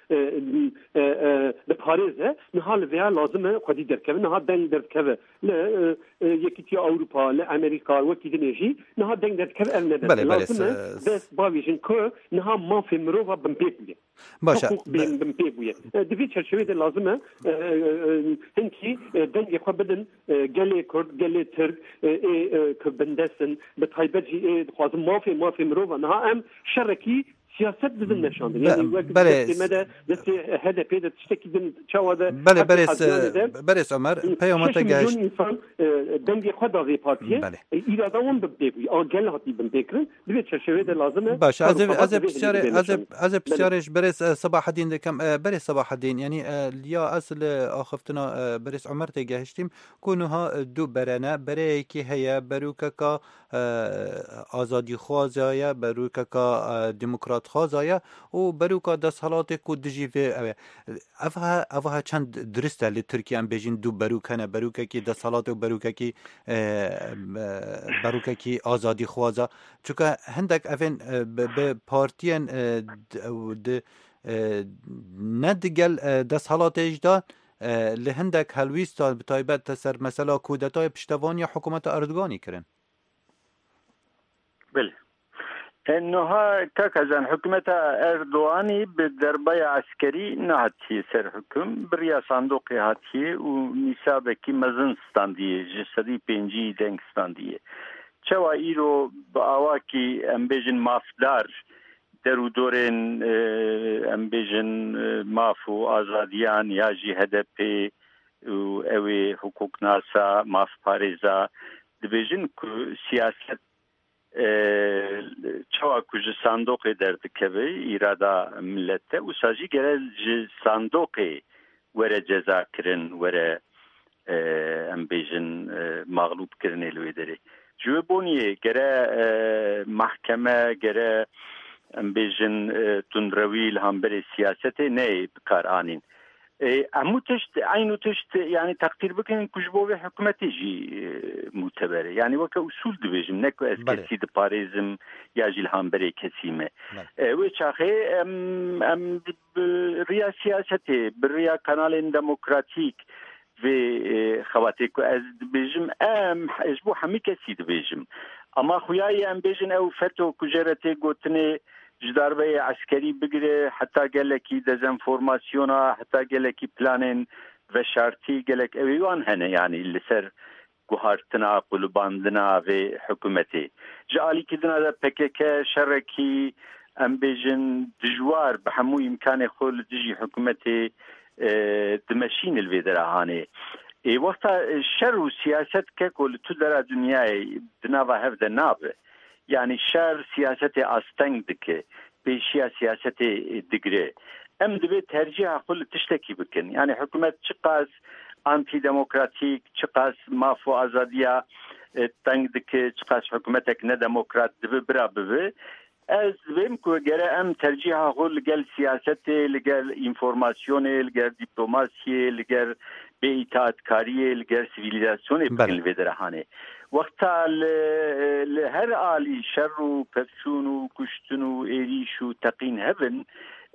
S1: لپاريزه نهال فيها لازم قد دركب نها دنگ دركب لا يكتي اوروبا لا امريكا وكي نجي نها دنگ دركب النبات لازم بس باويجن كو نها ما في مروفا بمبيبويه
S15: باشا
S1: بمبيبويه دفيت شويه لازم هنكي دنگ خو بدن قالي كرد قالي ترك كبندسن بتايبجي لازم ما في مروفا نها ام شركي سياسات بدن نشاندن يعني مدى هذا بيد تشتكي دن تشاوده
S15: بريس عمر پیامت گشت
S1: انسان دنگی خود از پارتی ایراداون ببیگی آگل هاتی بمبکرن دوید چشوه لازمه
S15: باش از بسیارش بريس صباح الدين دكم بريس صباح الدين يعني ليا اصل اخفتنا بريس عمر تگهشتیم كونها دو برنا بريكي هيا بروكا آزادی خوازایا بروكا دموکرات خوازایا و بروكا دسالات کو دجیوه اوها چند درسته لترکیه ام بیجین دو بروکانه بروکا کی دسالات و بروکا کی آزادی خوازا چونکه هندک اوین به پارتیان ندگل دسالات اجدا لهندک هلویستا بتایبت تسر مثلا کودتای پشتوانی حکومت اردوغانی کرن
S22: بله انها كاكازان حكومة اردوغاني بالضربة عسكري نهاتي سر حكم بريا صندوقي هاتي ونسابكي مزن ستاندية جسدي بينجي دنگ ستاندية چوا ايرو باواكي امبيجن مافدار درو دورين امبيجن مافو آزاديان ياجي هدپي و اوي حقوق ناسا ماف پاريزا دبيجن سياست چوا کج صندوق دردکوی ایرادا ملته و ساجی گره صندوق وره جزا کرن وره ام بیجن مغلوب کرن الوی داره جو بونیه گره محکمه گره ام بیجن تندرویل هم بره سیاست نه بکار آنین امو تشت عينو تشت يعني تقدير بكن كجبوه حكومتي جي معتبره يعني وك اصول دبيجم نكو اسكسي د باريزم ياجي الهامبري كسيمه وشاخي ام ريا سياسته بريا كانال ديمقراطيك في خواتيكو از دبيجم ام اسبو حمي كسي دبيجم اما خوياي ام بيجن او فتو كجرتي قوتني جداربه عسكري بگره حتى گلکی دزنفورماسیونا حتى گلکی پلانن و شرطی گلک اویوان هنه يعني اللي سر گوهارتنا قلوباندنا و حکومتی جعالی کدنا دا پکک شرکی ام بیجن دجوار بحمو امکان خول دجي حکومتی دمشين الویدرهانه وقتا شر و سیاست که کل تو در دنیای دناوا هفده نابه يعني شر سياسة أستنج دكه بيشيا سياسة دقري أم دبي ترجيح كل تشتكي بكن يعني حكومة شقاس أنتي ديمقراطيك شقاس مافو أزادية تنج دكه شقاس حكومتك نديمقراط دبي برا ببي از بيمكو جرا أم ترجيح كل جل سياسة لجل إنفورماسيون لجل دبلوماسية لجل بإيتاد كارية لجل سيفيليزاسيون بكن الفيدرهانة وقتا لهر آلي شر و پفشون و کشتن و ایریش و تقین هبن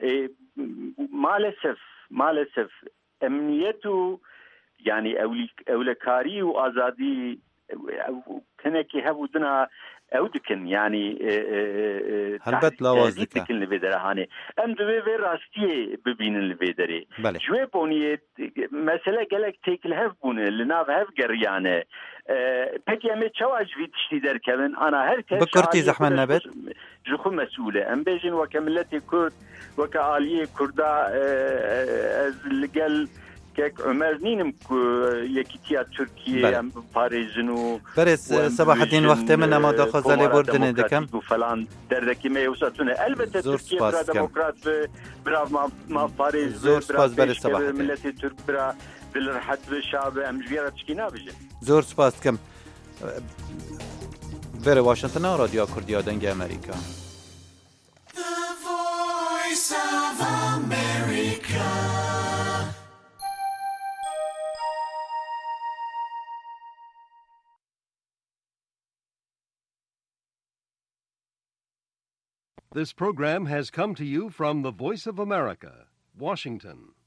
S22: مالسف امنیتو يعني اولکاری و آزادی کنکی هبو دنا او دکن يعني
S15: هلبت لاواز
S22: دکن لبدرهانه ام دوی و راستیه ببینن لبدره جوه بونیه مسئله گلک تیکل هف بونه لناف هف گریانه پکی همه چواج وی تشتی در کبن انا هر کس
S15: بکرتی زحمن نبت
S22: جخو مسئوله ام بیجن وکا ملت کرد وکا آلیه کردا از لگل كيك عمر نينم يكتيا تركيا باريزنو
S15: بريس صباح الدين وقت من ما داخل زالي بردن دكم
S22: وفلان دردكي ما يوصلون البته تركيا برا ديمقراط برا ما باريس
S15: زور سپاس بريس صباح
S22: ملت ترك برا بالرحت بالشعب امجويرا تشكينا بجن
S15: زور سپاس كم بري واشنطن راديو كرديا دنگ امريكا
S6: The Voice of America.
S7: This program has come to you from the Voice of America, Washington.